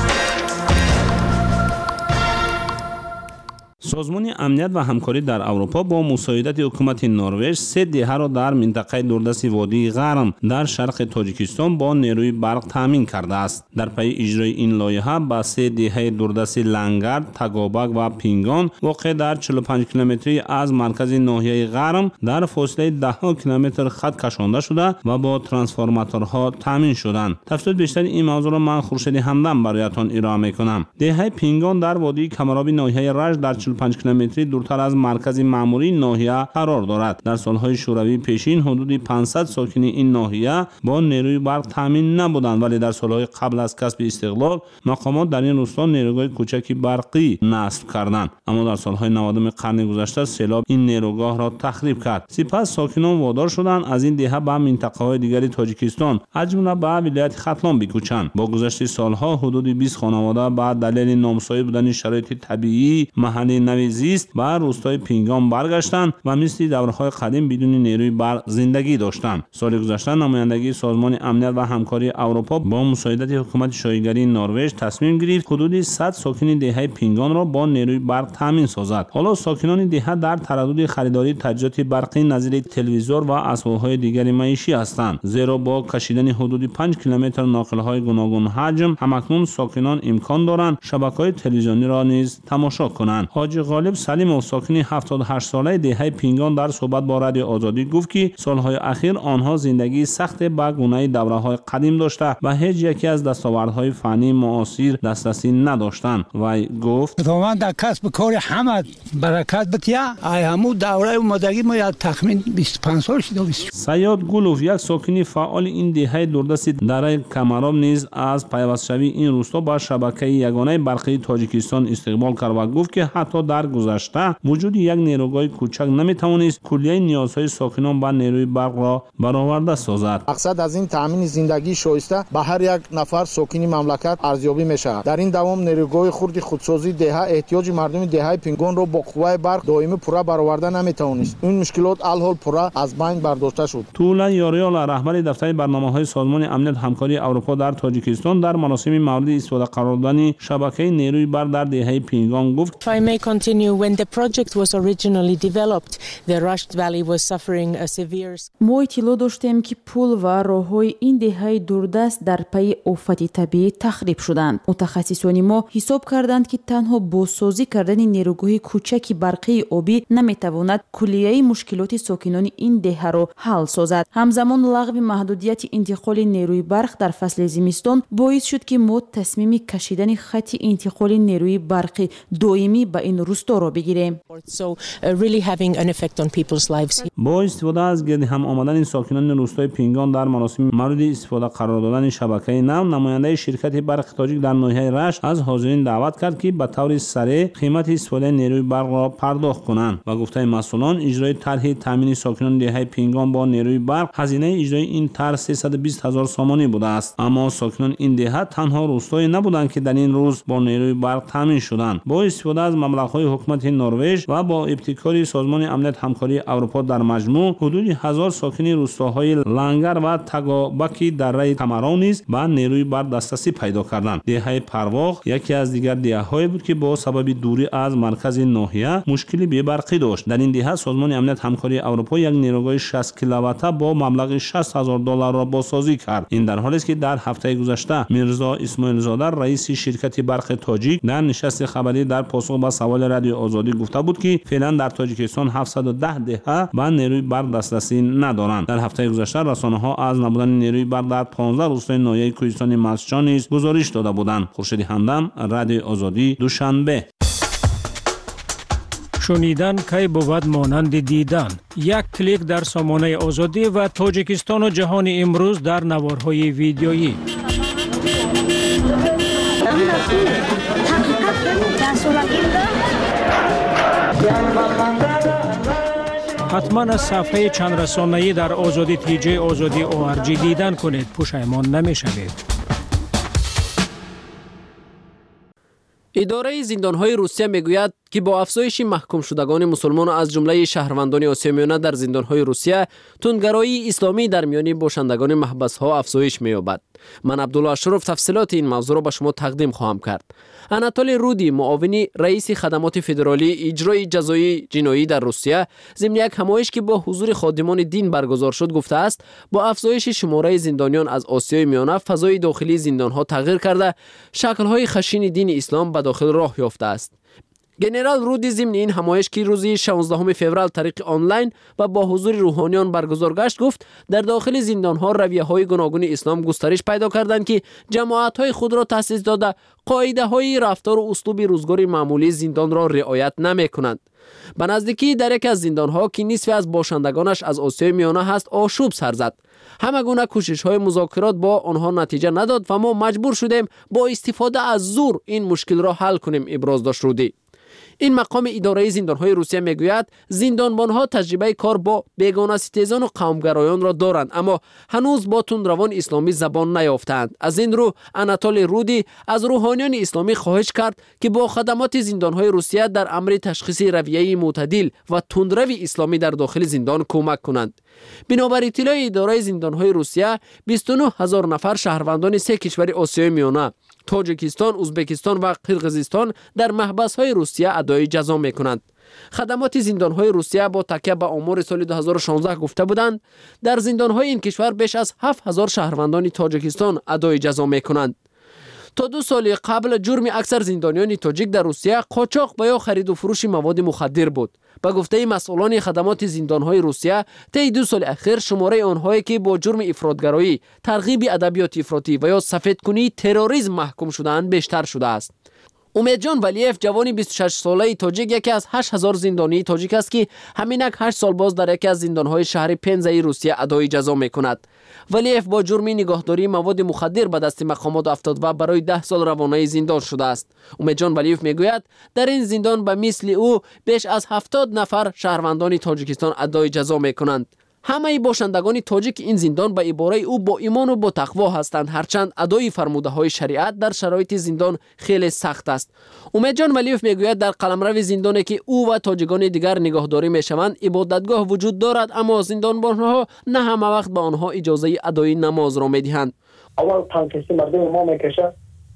سازمان امنیت و همکاری در اروپا با مساعدت حکومت نروژ سه دهه را در منطقه دوردست وادی غرم در شرق تاجیکستان با نیروی برق تامین کرده است. در پی اجرای این لایحه به سه دهه دوردست لنگر، تگابک و پینگان واقع در چهل و پنج کیلومتری از مرکز ناحیه غرم در فاصله ده کیلومتر خط کشانده شده و با ترانسفورماتورها تامین شدند. تفصیل بیشتر این موضوع را من خورشید همدم برایتان ارائه میکنم. دهه پینگان در وادی کمرابی ناحیه رشت در چهل و پنج کیلومتری دورتر از مرکز معموری ناحیه قرار دارد. در سالهای شوروی پیشین حدود پانصد ساکن این ناحیه با نیروی برق تامین نبودند، ولی در سالهای قبل از کسب استقلال مقامات در این روستا نیروگاه کوچکی برقی نصب کردند. اما در سالهای نود قرن گذشته سیلاب این نیروگاه را تخریب کرد. سپس ساکنان وادار شدند از این دهه به منطقه‌های دیگر تاجیکستان از جمله به ولایت ختلان بکوچند. با گذشت سالها حدود بیست خانواده به دلیل نامساعد بودن شرایط طبیعی محلی نوی زیست به روستای پینگان برگشتند و مثل دوره‌های قدیم بدون نیروی برق زندگی داشتند. سال گذشته نمایندگی سازمان امنیت و همکاری اروپا با مساعدت حکومت شایگری نروژ تصمیم گرفت حدود صد ساکن دهه پینگان را با نیروی برق تامین سازد. حالا ساکنان دهه در تردد خریداری تجهیزات برقی نظیر تلویزور و اسباب‌های دیگر معیشتی هستند، زیرا با کشیدن حدود پنج کیلومتر ناقل‌های گوناگون حجم همکنون ساکنان امکان دارند شبکه‌های تلویزیونی را نیز تماشا کنند. حاجی غالب سلیم ساکن هفتاد و هشت ساله دهه پینگان در صحبت با رادیو آزادی گفت که سالهای اخیر آنها زندگی سخت به گونه دوره‌های قدیم داشته و هیچ یکی از دستاوردهای فنی معاصر دسترسی نداشتند. و گفت خداوند در کسب کار همه برکت بده. همون دوره اومدگی ما یا تخمین بیست و پنج سال شده. سیاد گلوف یک ساکن فعال این دهه دوردست در کمراب نیز از پیوست شوی این روستا با شبکه یگانه برقی تاجیکستان استقبال کرد و گفت که حتی در گذشته وجود یک نیروگاه کوچک نمیتوانست کلیه نیازهای ساکنان با نیروی برق را برآورده سازد. مقصد از این تامین زندگی شایسته به هر یک نفر ساکن مملکت ارزیابی میشود. در این دوام نیروگاه خرد خودسازی دهه احتیاج مردم دهه پینگان را با قوه برق دائمی پورا برآورده نمیتوانست. این مشکلات الحال پورا از بین برداشته شد. طولا یاریالا رهبر دفتر برنامه‌های سازمان امنیت همکاری اروپا در تاجیکستان در مراسم مورد استفاده قرار دادن شبکه نیروی برق در دهه پینگان گفت When the project was originally developed, the Rasht Valley was suffering a severe. ما اطلاع داشتیم که پل و راههای این دهه دوردست در پی آفت طبیعی تخریب شدند. متخصصان ما حساب کردند که تنها بازسازی کردن نیروگاه کوچک برقی آبی نمیتواند کلیه مشکلات ساکنان این دهه را حل سازد. همزمان لغو محدودیت انتقال نیروی برق در فصل زمستان باعث شد که ما تصمیم کشیدن خط انتقال نیروی برقی دائمی به این روستا را بگیریم. با استفاده از گرد هم آمدن ساکنان روستای پینگان در مراسم مورد استفاده قرار دادن شبکه نو، نماینده شرکت برق تاجیک در ناحیه رشت از حاضرین دعوت کرد که به طور سریع قیمت استفاده نیروی برق را پرداخت کنند و گفته مسئولان اجرای طرح تامین ساکنان دهه پینگان با نیروی برق هزینه اجرای این طرح سیصد و بیست هزار سامانی بوده است. اما ساکنان این دهه تنها روستایی نبودند که در این روز با نیروی برق تامین شدند. با استفاده از مبلغ مبلغ‌های حکومت نروژ و با ابتکار سازمان امنیت همکاری اروپا در مجموع حدود هزار ساکن روستاهای لنگر و تگابکی دره کمران نیز به نیروی برق دسترسی پیدا کردند. دهه پرواق یکی از دیگر دهه‌هایی بود که با سبب دوری از مرکز ناحیه مشکلی بی برقی داشت. در این دهه سازمان امنیت همکاری اروپا یک نیروگاه شصت کیلووات با مبلغ شصت هزار دلار را بازسازی کرد. این در حالی است که در هفته گذشته میرزا اسماعیل زاده رئیس شرکت برق تاجیک در نشست خبری در پاسخ به سوال رادیو آزادی گفته بود که فعلا در تاجیکستان هفتصد و ده دهه به نیروی برق دسترسی ندارند. در هفته گذشته رسانه‌ها از نبودن نیروی برق در پانزده روستای ناحیه کوهستان مزچان نیز گزارش داده بودند. خورشید همدم، رادیو آزادی، دوشنبه. شنیدن کی بود مانند دیدن. یک کلیک در سامانه آزادی و تاجیکستان و جهان امروز در نوارهای ویدیویی. حتما از صفحه چند رسانه‌ای در آزادی تیجی آزادی او ار جی دیدن کنید، پشیمان نمی‌شوید. اداره زندان‌های روسیه میگوید که با افزایش محکوم شدگان مسلمان از جمله شهروندان آسیا میانه در زندان‌های روسیه، تندگرایی اسلامی در میان باشندگان محبس‌ها افزایش می‌یابد. من عبدالله اشرف تفصیلات این موضوع را به شما تقدیم خواهم کرد. اناتولی رودی، معاونی رئیس خدمات فدرالی اجرای جزای جنایی در روسیه، ضمن یک همایش که با حضور خادمان دین برگزار شد گفته است با افزایش شماره زندانیان از آسیای میانه فضای داخلی زندان‌ها تغییر کرده، شکل‌های خشن دین اسلام به داخل راه یافته است. گنرال رودی ضمن این همایش که روز شانزدهم فوریه طریق آنلاین و با حضور روحانیان برگزار گشت گفت در داخل زندان‌ها رویه‌های گوناگون اسلام گسترش پیدا کردند که جماعت‌های خود را تأسیس داده قاعده‌های رفتار و اسلوب روزگار معمولی زندان را رعایت نمی‌کنند. به نزدیکی در یک از زندان‌ها که نصف از باشندگانش از آسیای میانه هست آشوب سر زد. همه گونه کوشش‌های مذاکرات با آنها نتیجه نداد و ما مجبور شدیم با استفاده از زور این مشکل را حل کنیم، ابراز داشت رودی. این مقام اداره زندان‌های روسیه میگوید زندانبان‌ها تجربه کار با بیگانه ستیزان و قومگرایان را دارند، اما هنوز با تندروان اسلامی زبان نیافتند. از این رو اناتولی رودی از روحانیان اسلامی خواهش کرد که با خدمات زندان‌های روسیه در امر تشخیص رویه معتدل و تندروی اسلامی در داخل زندان کمک کنند. بنابر اطلاع اداره زندان‌های روسیه، بیست و نه هزار نفر شهروندان سه کشور آسیای میانه، تاجیکستان، ازبکستان و قرقیزستان در محبس‌های روسیه ادای جزا می‌کنند. خدمات زندان‌های روسیه با تکیه به آمار سال دو هزار و شانزده گفته بودند در زندان‌های این کشور بیش از هفت هزار شهروندان تاجیکستان ادای جزا می‌کنند. تا دو سال قبل جرم اکثر زندانیان تاجیک در روسیه قاچاق و یا خرید و فروش مواد مخدر بود. به گفته مسئولان خدمات زندان‌های روسیه، طی دو سال اخیر شماره آنهایی که با جرم افراطگرایی، ترغیب ادبیات افراطی و یا سفیدکنی تروریسم محکوم شده‌اند بیشتر شده است. امیدجان ولیف، جوانی بیست و شش ساله تاجیک، یکی از هشت هزار زندانی تاجیک است که همینک هشت سال باز در یکی از زندان‌های شهر پنزه روسیه ادای جزا می‌کند. ولیف با جرم نگهداری مواد مخدر به دست مقامات افتاد و برای ده سال روانه زندان شده است. امیدجان ولیف میگوید در این زندان به مثل او بیش از هفتاد نفر شهروندان تاجیکستان ادای جزا می‌کنند. همه باشندگان تاجیک این زندان به عباره او با ایمان و با تقوا هستند، هرچند ادای فرموده های شریعت در شرایط زندان خیلی سخت است. امیدجان ولیف میگوید در قلمرو زندانی که او و تاجیکان دیگر نگهداری میشوند عبادتگاه وجود دارد، اما زندانبانها نه همه وقت به آنها اجازه ادای نماز را میدهند. اول تنکسی مردم ما میکشه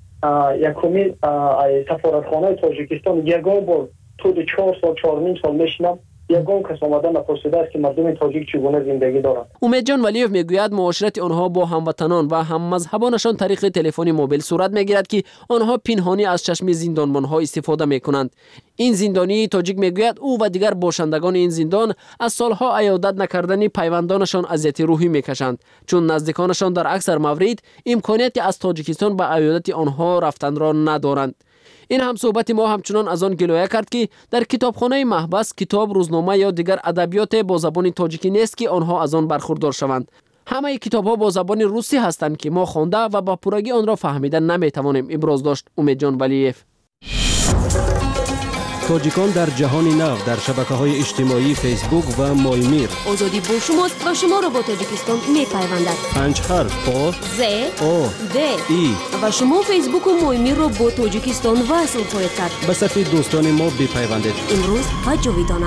یکمی سفارتخانه تاجیکستان یگان بار تو چهار سال چهار نیم سال میشنم یگان کس آمده نپرسیده است که مردم تاجیک چگونه زندگی دارند. امیدجان ولیف میگوید معاشرت آنها با هموطنان و هم مذهبانشان طریق تلفن موبایل صورت میگیرد که آنها پنهانی از چشم زندانبانها استفاده میکنند. این زندانی تاجیک میگوید او و دیگر باشندگان این زندان از سالها عیادت نکردن پیوندانشان اذیت روحی میکشند، چون نزدیکانشان در اکثر موارد امکانیتی از تاجیکستان به عیادت آنها رفتن را ندارند. این هم صحبت ما همچنان از آن گلایه کرد که در کتابخانه محبس کتاب، روزنامه یا دیگر ادبیات با زبان تاجیکی نیست که آنها از آن برخوردار شوند. همه کتاب‌ها با زبان روسی هستند که ما خوانده و با پورگی آن را فهمیده نمیتوانیم، ابراز داشت امیدجان ولیف. تاجیکان در جهان نو در شبکه‌های اجتماعی فیسبوک و مایمیر. آزادی با شماست و شما را با تاجیکستان می‌پیوندد. پنج حرف آ ز او د ای و شما فیسبوک و مایمیر را با تاجیکستان وصل خواهید کرد. به صفحه دوستان ما بپیوندید. امروز و جاویدانه.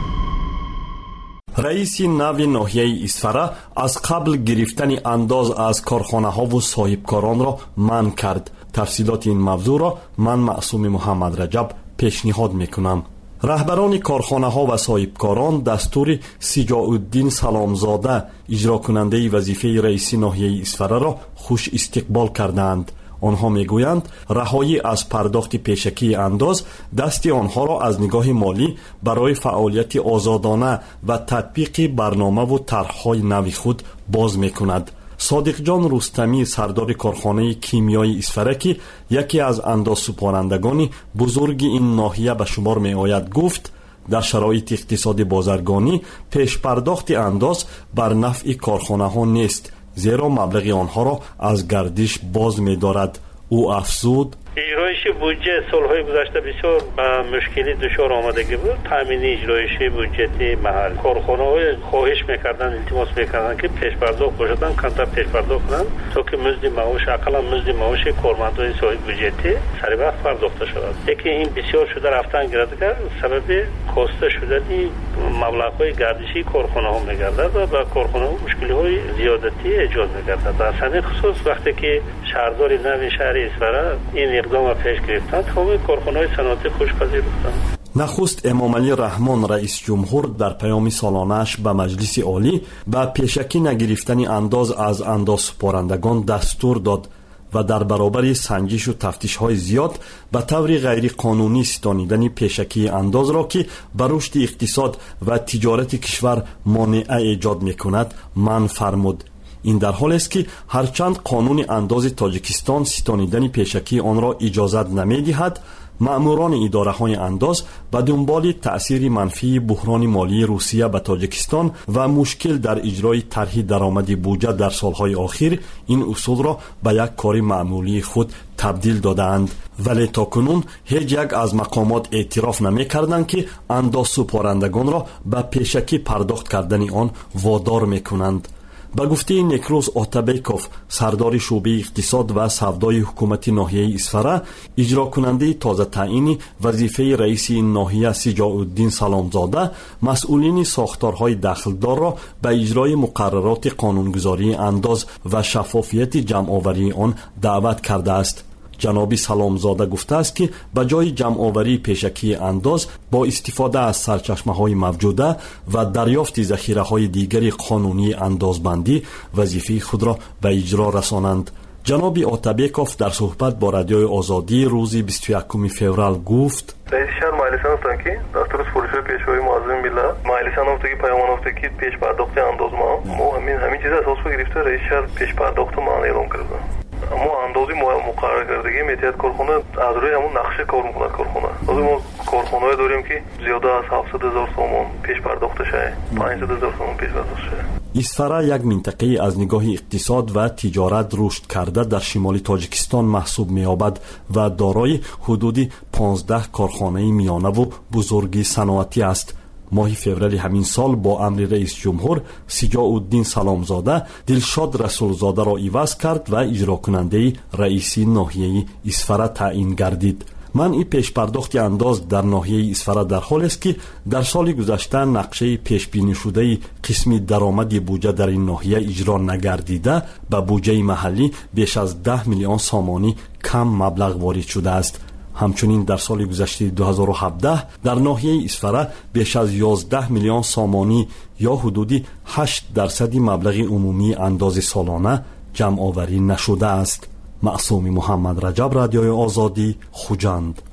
رئیس ناو ناحیه اسفره از قبل گرفتن انداز از کارخانه ها و صاحبکاران را منع کرد. تفصیلات این موضوع را من معصوم محمد رجب پیشنهاد میکنم. رهبران کارخانه ها و صاحبکاران دستور سجاع الدین سلامزاده اجرا کننده وظیفه رئیس ناحیه اسفره را خوش استقبال کردند. آنها میگویند رهایی از پرداخت پیشکی انداز دست آنها را از نگاه مالی برای فعالیت آزادانه و تطبیق برنامه و طرح‌های نو خود باز میکند. صادق جان رستمی سردار کارخانه کیمیایی اسفره که یکی از اندازسپارندگان بزرگ این ناحیه به شمار می آید گفت در شرایط اقتصاد بازرگانی پیش پرداخت انداز بر نفع کارخانه ها نیست، زیرا مبلغ آنها را از گردش باز می دارد. او افزود اجرایش بودجه سالهای گذشته بسیار با مشکلی دچار آمدگی بود. تامین اجرایش بودجه محل کارخانه‌ها خواهش می‌کردند، التماس می‌کردند که پیش پرداخت باشند، کمتر پیش پرداخت کنند تا که مزد معاش اقلا مزد معاش کارمندان صاحب بودجه سر وقت پرداخته شود. یکی این بسیار شده رفتن گردگر سبب کاسته شدن مبلغ‌های گردشی کارخانه‌ها می‌گردد و با کارخانه‌ها مشکل‌های زیادتی ایجاد می‌گردد. در همین خصوص وقتی که شهردار نو شهر اسفره این اقدام پیش گرفتند همه کارخانه‌های صنعتی خوش پذیرفتند. نخست امام علی رحمان رئیس جمهور در پیام سالانه‌اش به مجلس عالی به پیشکی نگرفتن انداز از اندازسپارندگان دستور داد و در برابر سنجش و تفتیش‌های زیاد به طور غیر قانونی ستانیدن پیشکی انداز را که بر رشد اقتصاد و تجارت کشور مانع ایجاد می‌کند منع فرمود. این در حال است که هرچند قانون انداز تاجیکستان ستانیدن پیشکی آن را اجازت نمی‌دهد، مأموران اداره های انداز به دنبال تأثیر منفی بحران مالی روسیه به تاجیکستان و مشکل در اجرای طرح درآمد بودجه در سالهای اخیر این اصول را به یک کار معمولی خود تبدیل دادند. ولی تاکنون هیچ یک از مقامات اعتراف نمی کردند که اندازسپارندگان را به پیشکی پرداخت کردن آن وادار می کنند. با گفته نیکروز آتابیکوف سردار شعبه اقتصاد و سودای حکومت ناحیه اسفره، اجرا کننده تازه تعیین وظیفه رئیس این ناحیه سجاع الدین سلامزاده مسئولین ساختارهای دخلدار را به اجرای مقررات قانونگذاری انداز و شفافیت جمع‌آوری آن دعوت کرده است. جناب سلامزاده گفته است که به جای جمع‌آوری پیشکی انداز با استفاده از سرچشمه‌های موجوده و دریافت ذخیره‌های دیگر قانونی اندازبندی وظیفه خود را به اجرا رسانند. جناب آتابیکوف در صحبت با رادیوی آزادی روز بیست و یکم فوریه گفت رئیس شهر مایلسان هستند که دستور سپرش پیشوای معظم ملت مایلسان هفته که پیامان هفته که پیش پرداخت انداز ما ما همین همین چیز اساس گرفته رئیس شهر پیش پرداخت ما اعلام کرده. ما اندازی مقرر کردگی میتیاد کارخانه از روی همون نقشه کار میکنه کارخانه. از ما کارخانه‌ای داریم که زیاده از هفتصد هزار تومان پیش پرداخت شده، پانصد هزار تومان پیش پرداخت شده. اسفره یک منطقه از نگاه اقتصاد و تجارت رشد کرده در شمال تاجیکستان محسوب می‌یابد و دارای حدودی پانزده کارخانه میانه و بزرگ صنعتی است. ماه فوریه همین سال با امر رئیس جمهور سجاع الدین سلامزاده دلشاد رسولزاده را عوض کرد و اجرا کننده رئیس ناحیه اسفره تعیین گردید. من این پیش پرداخت انداز در ناحیه اسفره در حال است که در سال گذشته نقشه پیش بینی شده قسمی درآمد بودجه در این ناحیه اجرا نگردیده به بودجه محلی بیش از ده میلیون سامانی کم مبلغ وارد شده است. همچنین در سال گذشته دو هزار و هفده در ناحیه اسفره بیش از یازده میلیون سامانی یا حدودی هشت درصد مبلغ عمومی انداز سالانه جمع آوری نشده است. معصوم محمد رجب، رادیوی آزادی، خوجند.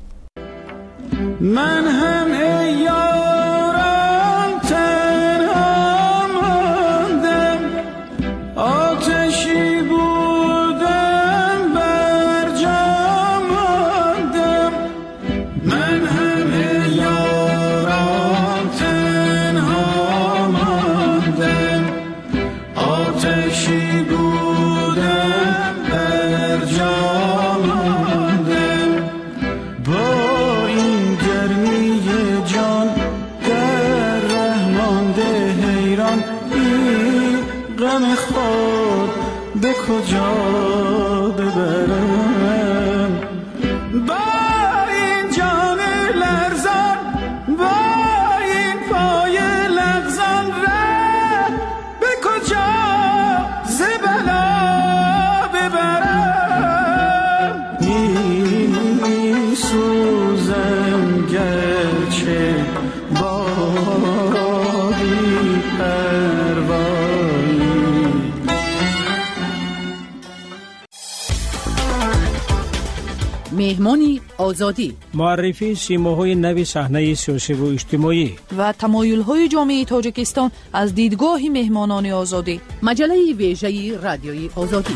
من هم یارم تنها ماندم، آتشی بودم بر جا ماندم. من هم یارم تنها ماندم، آتشی بودم بر جا ماندم. با این گرمی جا ببرم با این جان لرزان با این پای لغزان ره به کجا ز بلا ببرم می سوزم گرچه بادی پروایی. مهمانی آزادی، معرفی سیماهای نوی صحنه سیاسی و اجتماعی و تمایل‌های جامعه تاجیکستان از دیدگاه مهمانان آزادی. مجله ویژه رادیوی آزادی.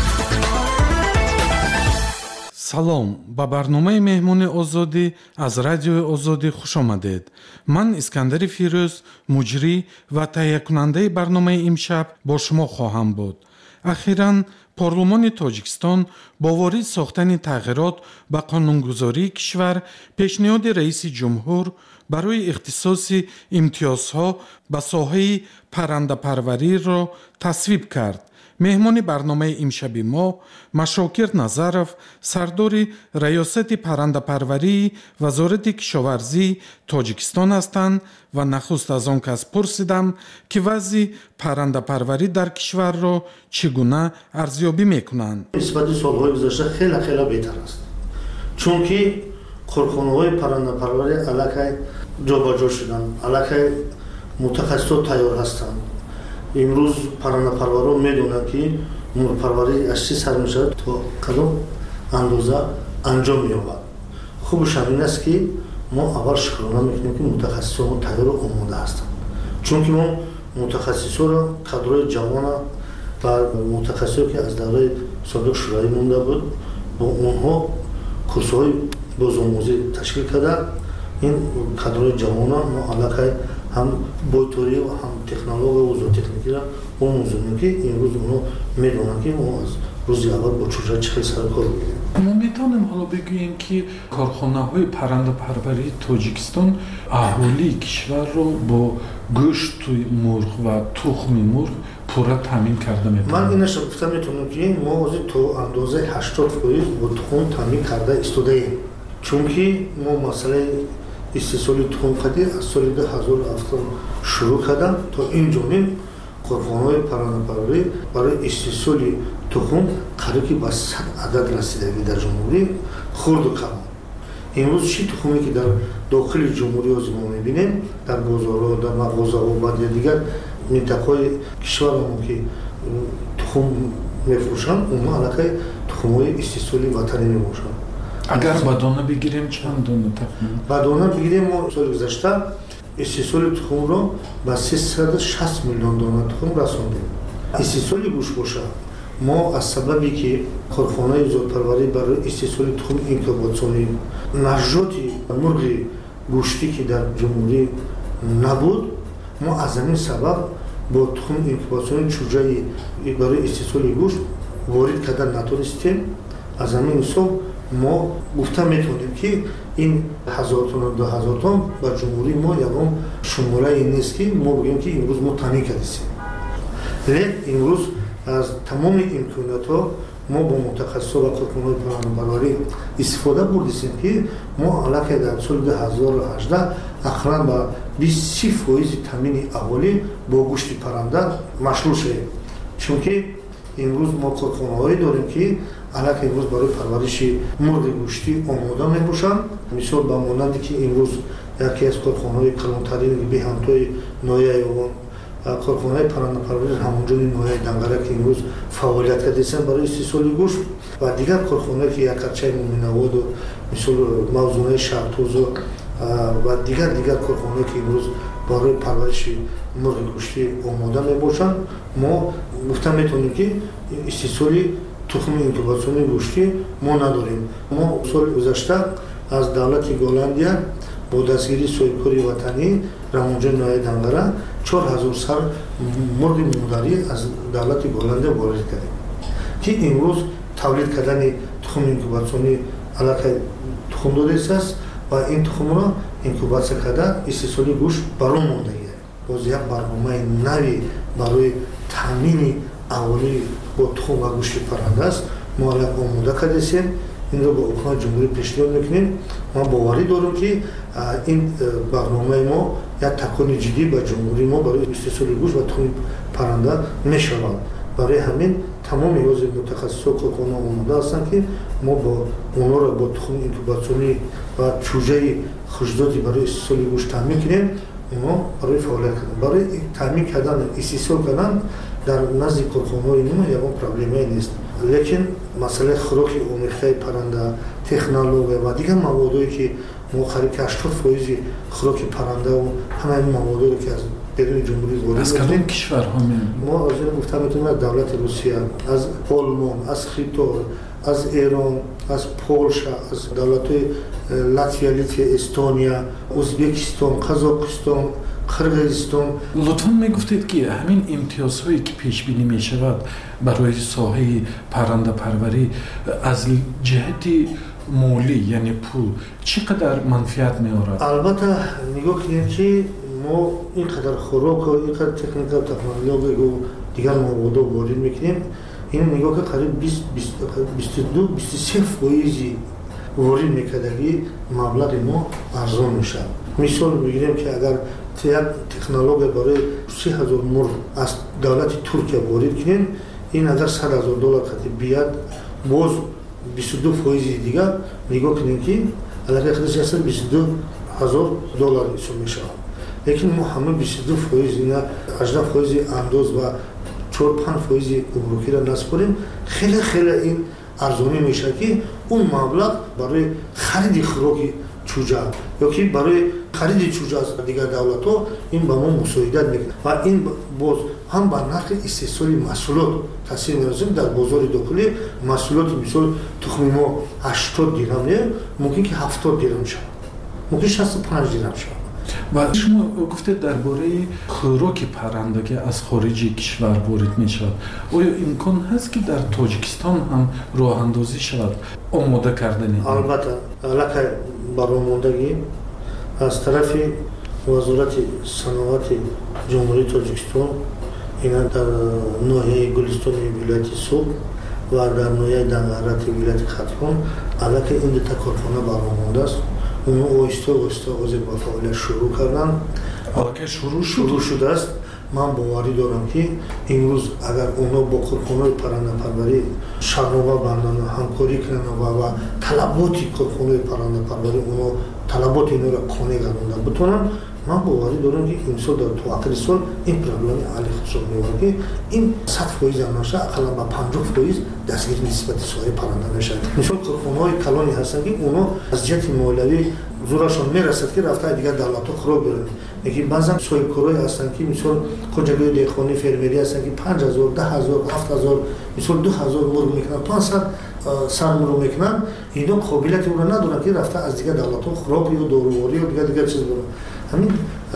салом ба барномаи меҳмони озодӣ аз радиои озодӣ хуш омадед. ман искандари фирӯз муҷрӣ ва таҳиякунандаи барномаи имшаб бо шумо хоҳам буд. ахиран парлумони тоҷикистон бо ворид сохтани тағйирот ба қонунгузории кишвар пешниҳоди раиси ҷумҳур барои ихтисоси имтиёзҳо ба соҳаи паррандапарвариро тасвиб кард. меҳмони барномаи имшаби мо машокир назаров, сардори раёсати паррандапарварии вазорати кишоварзии тоҷикистон ҳастанд ва нахуст аз он кас пурсидам ки вазъи паррандапарварӣ дар кишварро чӣ гуна арзёбӣ мекунанд. нисбати солҳои гузашта хеле хеле беҳтар аст, чунки корхонаҳои паррандапарварӣ аллакай ҷобаҷо шуданд, аллакай мутахассисот тайёр ҳастанд. имрӯз паррандапарварон медонанд ки мурғпарварӣ аз чӣ сар мешавад, то кадом андоза анҷом меёбад. хубаш ҳамин аст ки мо аввал шукрона мекунем ки мутахассисони тайёру омода ҳастанд, чунки мо мутахассисоро кадрои ҷавона ва мутахассисое ки аз давраи собиқ шӯравӣ монда буд, бо онҳо курсҳои бозомӯзӣ ташкил карда ин кадрои ҷавона мо аллакай ҳам бойторӣ ва ҳам технология ва зоотехникиро омӯзонем ки имрӯз онҳо медонанд ки мо аз рӯзи аввал бо чӯча чӣ хел сар кор бигирем. мо метавонем ҳоло бигӯем ки корхонаҳои паррандапарварии тоҷикистон аҳолии кишварро бо гӯшти мурғ ва тухми мурғ пурра таъмин карда метавонем. ман инаша гуфта метавонам ки мо ҳозир то андозаи ҳаштод фоиз бо тухм таъмин карда истодаем, чунки мо масъалаи истеҳсоли тухмқадӣ аз соли ду ҳазору ҳафтум шурӯъ кардам. то ин ҷониб корхонаҳои паррандапарварӣ барои истеҳсоли тухм қариби ба сад адад расидагӣ дар ҷумҳурӣ хурду калон. имрӯз чӣ тухме ки дар дохили ҷумҳурии ҳозир мо мебинем, дар бозорҳо, дар мағозаҳо ва дигар минтақаҳои кишвармо ки тухм мефурӯшанд, онҳо аллакай тухмҳои истеҳсоли ватанӣ мебошанд. агар ба дона бигирем чанд дона тахмин? ба дона бигирем, мо соли гузашта истеҳсоли тухмро ба сесад шаст миллион дона тухм расондем. истеҳсоли гӯшт боша, мо аз сабаби ки корхонаи зоотпарварӣ барои истеҳсоли тухм инкубатсионӣ нажоти мурғи гӯштӣ ки дар ҷумҳурӣ набуд, мо аз ҳамин сабаб бо тухм инкубатсиони чӯҷаи барои истеҳсоли гӯшт ворид карда натонистем. аз ҳамин ҳисоб мо гуфта метавонем ки ин ҳазортон ду ҳазортон ба ҷумҳурии мо ягон шуморае нест ки мо бигӯем ки имрӯз мо таъмин кардастем. лек имрӯз аз тамоми имкониятҳо мо бо мутахассисо ва корхонаҳои паррандапарварӣ истифода бурдистем ки мо аллакай дар соли ду ҳазору ҳаждаҳ ақаллан ба бист си фоизи таъмини аҳолӣ бо гӯшти парранда машғул шавем, чунки имрӯз мо корхонаҳое дорем ки аллакай имрӯз барои парвариши мурғи гӯштӣ омода мебошанд. мисол ба монанде ки имрӯз яке аз корхонаҳои калонтарин беҳамтои ноҳияи Ёвон, корхонаи паррандапарварии ҳамонҷони ноҳияи Дангара ки имрӯз фаъолият кардастанд барои истеҳсоли гӯшт ва дигар корхонаҳое ки якарчаи муъминаводу мисол мавзунаи шаҳртузу ва дигар дигар корхонаҳое ки имрӯз барои парвариши мурғи гӯштӣ омода мебошанд. мо гуфта метавонем ки истеҳсоли тухми инкубатсиони гӯштӣ мо надорем. мо соли гузашта аз давлати Голландия бо дастгирии соҳибкори ватанӣ рамонҷои ноҳияи Дангара чор ҳазор сар мурғи модарӣ аз давлати Голландия ворид кардем ки имрӯз тавлид кардани тухми инкубатсиони аллакай тухм додааст ва ин тухмро инкубатсия карда истеҳсоли гӯшт баром мондагӣ. боз як барномаи нави барои таъмини аҳолии бо тухм ва гӯшти парранда аст. Мо алак омода кардесем, инро ба ҳукумати ҷумҳурӣ пешниҳод мекунем. Ман боварӣ дорам ки ин барномаи мо як такони ҷиддӣ ба ҷумҳурии мо барои истеҳсоли гӯшт ва тухми парранда мешавад. Барои ҳамин тамоми ҳозир мутахассисо корхона омода ҳастанд ки мо бо онҳоро бо тухми инкубатсионӣ ва чӯҷаи хуршдоди барои истеҳсоли гӯшт таъмин кунем. Онҳо барои фаъолият кардан, барои таъмин кардан истеҳсол кардан дар назди корхонаҳои мо ягон проблемае нест. Лекин масъалаи хӯроки омехтаи парранда, технология ва дигар маводое ки мо қариб ҳаштод фоизи хӯроки паррандаву ҳамаи маводое ки аз беруни ҷумҳурӣ ворид аз кадом кишварҳо меоянд? Мо озир гуфта метавонем аз давлати Русия, аз Олмон, аз Хитор, аз Эрон, аз Полша, аз давлатҳои Латвия, Литва, Эстония, Ӯзбекистон, Қазоқистон, Қирғизистон. Лутфан мегуфтед ки ҳамин имтиёзҳое ки пешбинӣ мешавад барои соҳаи паррандапарварӣ аз ҷиҳати молӣ, яъне пул чӣ қадар манфиат меорад? Албатта нигоҳ кунем ки мо ин қадар хӯроку ин қадар техника, технологияу дигар маводо ворид мекунем. ин нигоҳ ки қариб бисту ду бисту се фоизи ворид мекардагӣ маблағи мо арзон мешавад. Мисол бигирем ки агар як технология барои си ҳазор мурғ аз давлати Туркия ворид кунем, ин агар сад ҳазор доллар қатиб бияд, боз бисту ду фоизи дигар нигоҳ кунем ки аллакай қадр бисту ду ҳазор доллар ҳисоб мешавад. Лекин мо ҳама бисту ду фоиз ина ҳаждаҳ фоизи андоз ва чор панҷ фоизи гумрукиро наспорем, хеле хеле ин арзонӣ мешавад ки он маблағ барои хариди хӯроки чӯҷа ёки барои хариди чӯҷа аз дигар давлатҳо ин ба мо мусоидат мекунад ва ин боз ҳам ба нархи истеҳсоли маҳсулот таъсир мерасонад. Дар бозори дохилӣ маҳсулоти мисол тухми мо ҳаштод дирҳам не мумкин ки ҳафтод дирҳам шавад, мумкин шасту панҷ дирҳам шавад. ва шумо гуфтед дар бораи хӯроки парранда ки аз хориҷи кишвар ворид мешавад, оё имкон ҳаст ки дар Тоҷикистон ҳам роҳандозӣ шавад, омода кардани? Албатта аллакай баромондагӣ аз тарафи вазорати саноати ҷумҳурии Тоҷикистон ина дар ноҳияи Гулистони вилояти Суғ ва дар ноҳияи Дангарати вилояти Қатқон аллакай ин дута корхона баромондааст. Оно оҳиста оҳиста ҳозир ба фаъолият шурӯъ карданд. Аллакай шурӯъ шурӯъ шудааст. Ман боварӣ дорам ки имрӯз агар онҳо бо корхонаҳои паррандапарварӣ шарҳнома банданд, ҳамкорӣ кунанд ва талаботи корхонаҳои паррандапарварӣ онҳо талаботи онҳоро қонеъ гардонда битавонанд, ман боварӣ дорам ки имсол дар то ахири сол ин проблема ҳалли хусоб меёбад ки ин сад фоиз ам наша ақаллан ба панҷоҳ фоиз дастгири нисбати соҳаи парранда мешавад. Мисол корхонаҳои калоне ҳастанд ки онҳо аз ҷиҳати молиявӣ зурашон мерасад ки рафта дигар давлатҳо хӯрок беранд. Лекин баъзан соҳибкорҳое ҳастанд ки мисол хоҷагои деҳқонӣ фермерӣ ҳастанд ки панҷ ҳазор, даҳ ҳазор, ҳафт ҳазор, мисол ду ҳазор мурғ мекунанд, панҷсад сар мурғ мекунанд, инҳо қобилияти онро надоранд ки рафта аз дигар давлатҳо хӯрок ё доруворӣ ё дигар дигар чиз беранд. ҳамин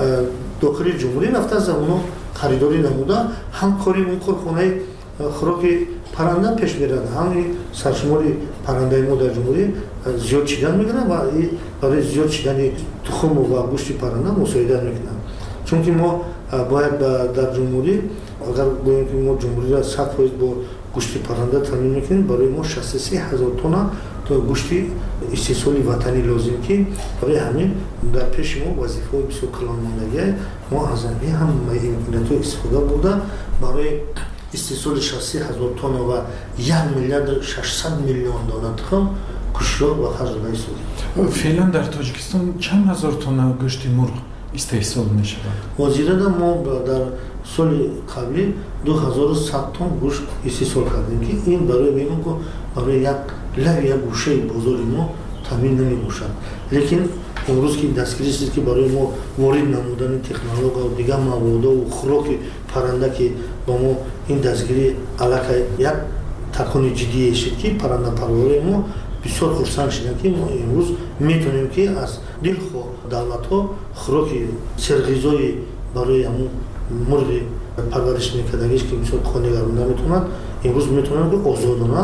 дохили ҷумҳурӣ рафта аз онҳо харидорӣ намуда ҳамкори он корхонаи хӯроки парранда пеш мерад. ҳамин саршумори паррандаи мо дар ҷумҳурӣ зиёд чидан мекунад ва барои зиёд чидани тухму ва гӯшти парранда мусоидат мекунад. Чунки мо бояд дар ҷумҳурӣ агар гӯем ки мо ҷумҳуриро сад фоиз бо гӯшти парранда таъмин мекунем, барои мо шасту се ҳазор тонна то гӯшти истеҳсоли ватанӣ лозим ки барои ҳамин дар пеши мо вазифаҳои бисёр калонмондагие мо аз ҳамаи имкониятҳо истифода бурда барои истеҳсоли шасту се ҳазор тонна ва як миллиард шашсад миллион дона тухм кӯшишро ва харҷ дода истодем. Феълан дар Тоҷикистон чанд ҳазор тонна гӯшти мурғ истеҳсол мешавад? ҳозирада мо дар соли қаблӣ ду ҳазору сад тонн гӯшт истеҳсол кардем ки ин барои мегӯям ки барои як лави як гӯшаи бозори мо таъмин намебошад. Лекин имрӯз ки дастгирист ки барои мо ворид намудани технологияу дигар маводову хӯроки парранда ки ба мо ин дастгирӣ аллакай як такони ҷиддие шуд ки паррандапарварии мо бисёр хурсанд шудем ки мо имрӯз метавонем ки аз дилхоҳ давлатҳо хӯроки серғизои барои ҳамун мурғи парвариш мекардагиш ки мисол қонеъ гардонда метавонад, имрӯз метавонад ки озодона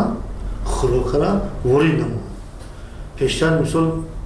хӯрокро ворид намояд. Пештар мисол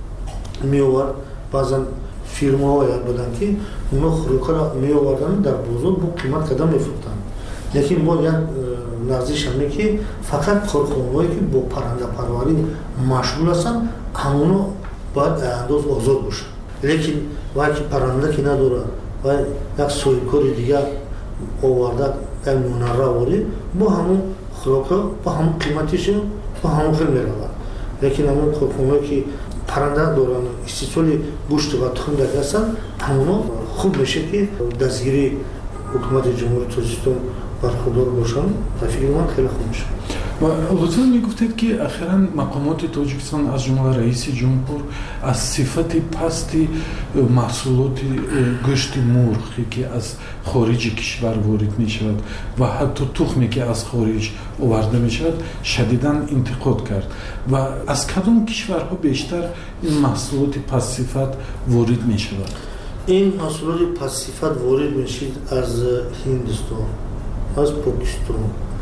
меовард баъзан фирмаҳо як буданд ки онҳо хӯрокро меоварданд дар бозор бо қимат када мефурӯхтанд. лекин мо як назишаме ки фақат корхонаҳое ки бо паррандапарварӣ машғул ҳастанд ҳамоно бояд андоз озод бошанд. лекин вай ки парранда ки надорад вай як соҳибкори дигар оварда як меҳмонравори бо ҳамон хӯрока бо ҳамон қиматиша бо ҳамон хел меравад. лекин ҳамон корхонаҳое ки парранда доранд истеҳсоли гӯшт ва тухм дада ҳастанд ҳамоно хуб мешавад ки дастгирии ҳукумати ҷумҳурии Тоҷикистон бархурдор бошанд ва фикри ман хеле хуб мешавад. лутфан мегуфтед ки ахиран мақомоти Тоҷикистон аз ҷумла раиси ҷумҳур аз сифати пасти маҳсулоти гӯшти мурғи ки аз хориҷи кишвар ворид мешавад ва ҳатто тухме ки аз хориҷ оварда мешавад шадидан интиқод кард ва аз кадом кишварҳо бештар ин маҳсулоти пастсифат ворид мешавад? ин маҳсулоти пастсифат ворид мешавад аз Ҳиндистон, аз Покистон,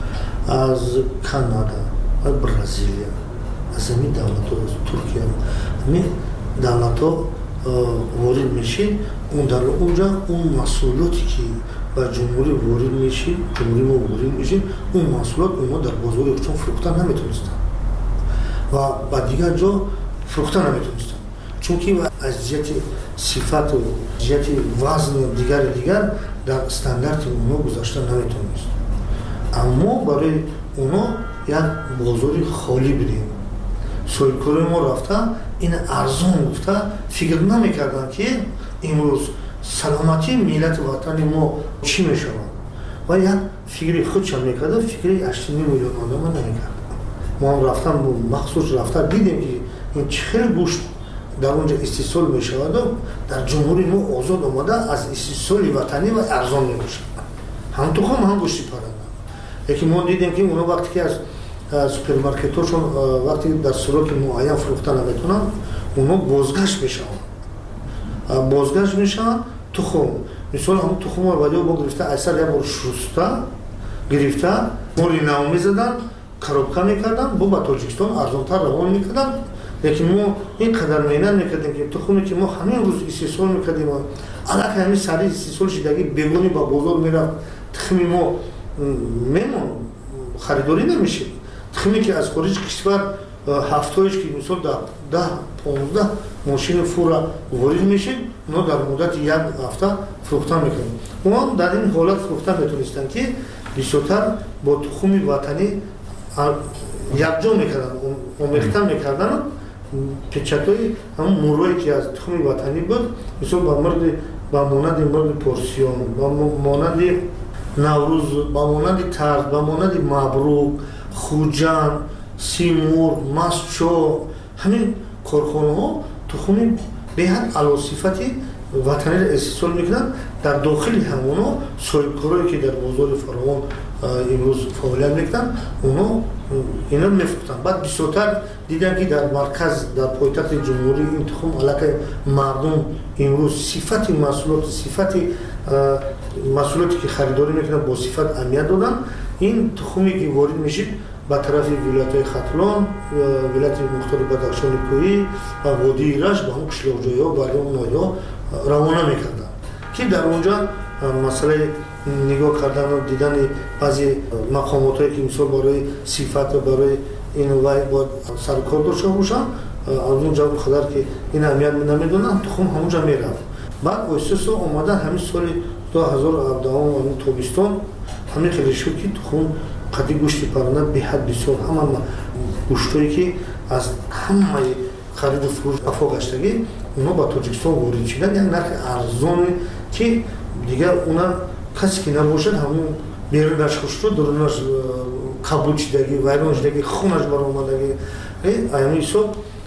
аз Канада, аз Бразилия, аз ҳамин давлатҳо, аз Туркия, ҳамин давлатҳо ворид мешавад. он дар онҷа он маҳсулоте ки ба ҷумҳурӣ ворид мешавад, ҷумҳурии мо ворид мешавад, он маҳсулот онҳо дар бозори чун фурӯхта наметонистанд ва ба дигар ҷо фурӯхта наметонистанд, чунки аз ҷиҳати сифату ҷиҳати вазну дигари дигар дар стандарти онҳо гузашта наметонист. аммо барои онҳо як бозори холӣ будем. соҳибкорои мо рафта ин арзон гуфта фикр намекарданд ки имрӯз саломатии миллати ватани мо чӣ мешавад ва як фикри худшон мекарда, фикри ҳашту ним миллион одама намекард. мо ҳам рафтан махсус рафта дидем ки ин чӣ хел гӯшт дар онҷа истеҳсол мешаваду дар ҷумҳурии мо озод омада аз истеҳсоли ватанӣ ва арзон мебошад. ҳам тухм ҳам гӯшти парранда. лекин мо дидем ки онҳо вақте ки аз супермаркетҳошон вақте дар суроки муайян фурӯхта наметонанд, онҳо бозгашт мешаванд. бозгашт мешаванд тухм. мисол ҳамн тухмро вадио бо гирифта айсар як бор шуста гирифта моли нав мезаданд, коробка мекарданд, бо ба Тоҷикистон арзонтар равон мекарданд. лекин мо ин қадар меҳнат мекардем ки тухме ки мо ҳамин рӯз истеҳсол мекардем, аллакай ҳамин сари истеҳсол шидаги бегони ба бозор мерафт, тухми мо мемон харидорӣ намешед. тухме ки аз хориҷи кишвар ҳафтоиш ки мисол даҳ понздаҳ мошини фура ворид мешед, но дар муддати як ҳафта фурӯхта мекардем. мо дар ин ҳолат фурӯхта метонистанд ки бисёртар бо тухми ватанӣ якҷо мекарданд, омехта мекарданд. печатҳои ҳамн мурғое ки аз тухми ватанӣ буд, мисол ба мурғи ба монанди мурғи порсион, ба монанди наврӯз, ба монанди тарз, ба монанди мабрук, хуҷан, симурғ, масчо, ҳамин корхонаҳо тухми беҳад алосифати ватаниро истеҳсол мекунанд. дар дохили ҳамоно соҳибкорое ки дар бозори фаровон имрӯз фаъолият мекунанд, онҳо ино мефурӯхтанд. баъд бисёртар дидам ки дар марказ, дар пойтахти ҷумҳурӣ ин тухм аллакай мардум имрӯз сифати маҳсулот, сифати маҳсулоте ки харидорӣ мекунанд бо сифат аҳамият доданд. ин тухме ки ворид мешид ба тарафи вилоятҳои Хатлон, вилояти мухтори Бадахшони Кӯҳӣ ва водии Рашт ба ҳамн қишлоқҷойҳо, ба ҳамн ноҳияҳо равона мекарданд ки дар онҷа масъалаи нигоҳ кардану дидани баъзе мақомотҳое ки мисол барои сифат ва барои ин вай бояд сарукор дошта бошанд, аз онҷа қадар ки ин аҳамият намедонанд, тухм ҳамонҷа мерафт. баъд оҳиста омада ҳамин соли ду ҳазору ҳабдаҳум ҳамин тобистон ҳамин хеле шуд ки тухм қади гӯшти парранда беҳад бисёр ҳама гӯштое ки аз ҳамаи хариду фурӯш вафо гаштагӣ онҳо ба Тоҷикистон ворид шуданд, як нархи арзоне ки дигар уна касе ки набошад ҳамн берунаш хушрӯ дурунаш қабул шидагӣ, вайрон шидагӣ, хунаш баромадагӣ, ҳамин ҳисоб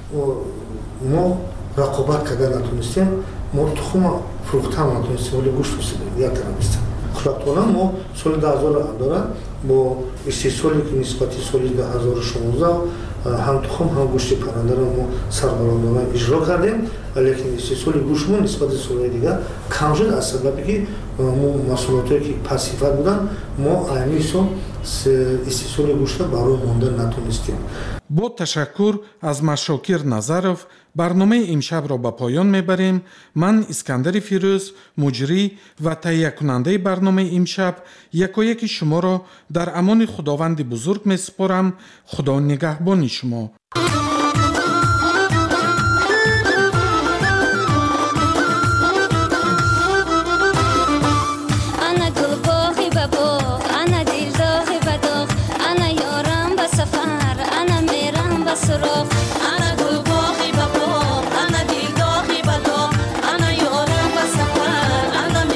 мо рақобат карда натонистем, мо тухма фурӯхта натонистем, вале гӯшт як тараф истем. хӯрокхона мо соли ду ҳазору ҳабдаҳ бо истеҳсоле ки нисбати соли ду ҳазору шонздаҳ ҳам тухм ҳам гӯшти паррандаро мо сарбаландона иҷро кардем, лекин истеҳсоли гӯшт мо нисбати солҳои дигар кам шуд аз сабаби ки мо маҳсулотое ки пастсифат буданд мо айни ҳисоб истеҳсоли гӯшта ба роҳ монда натонистем. бо ташаккур аз Машокир Назаров барномаи имшабро ба поён мебарем. ман Искандари Фирӯз, муҷрӣ ва таҳиякунандаи барномаи имшаб якояки шуморо дар амони худованди бузург месупорам. худо нигаҳбони шумо.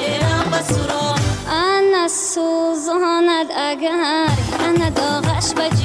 سوزاند اگر انا داغش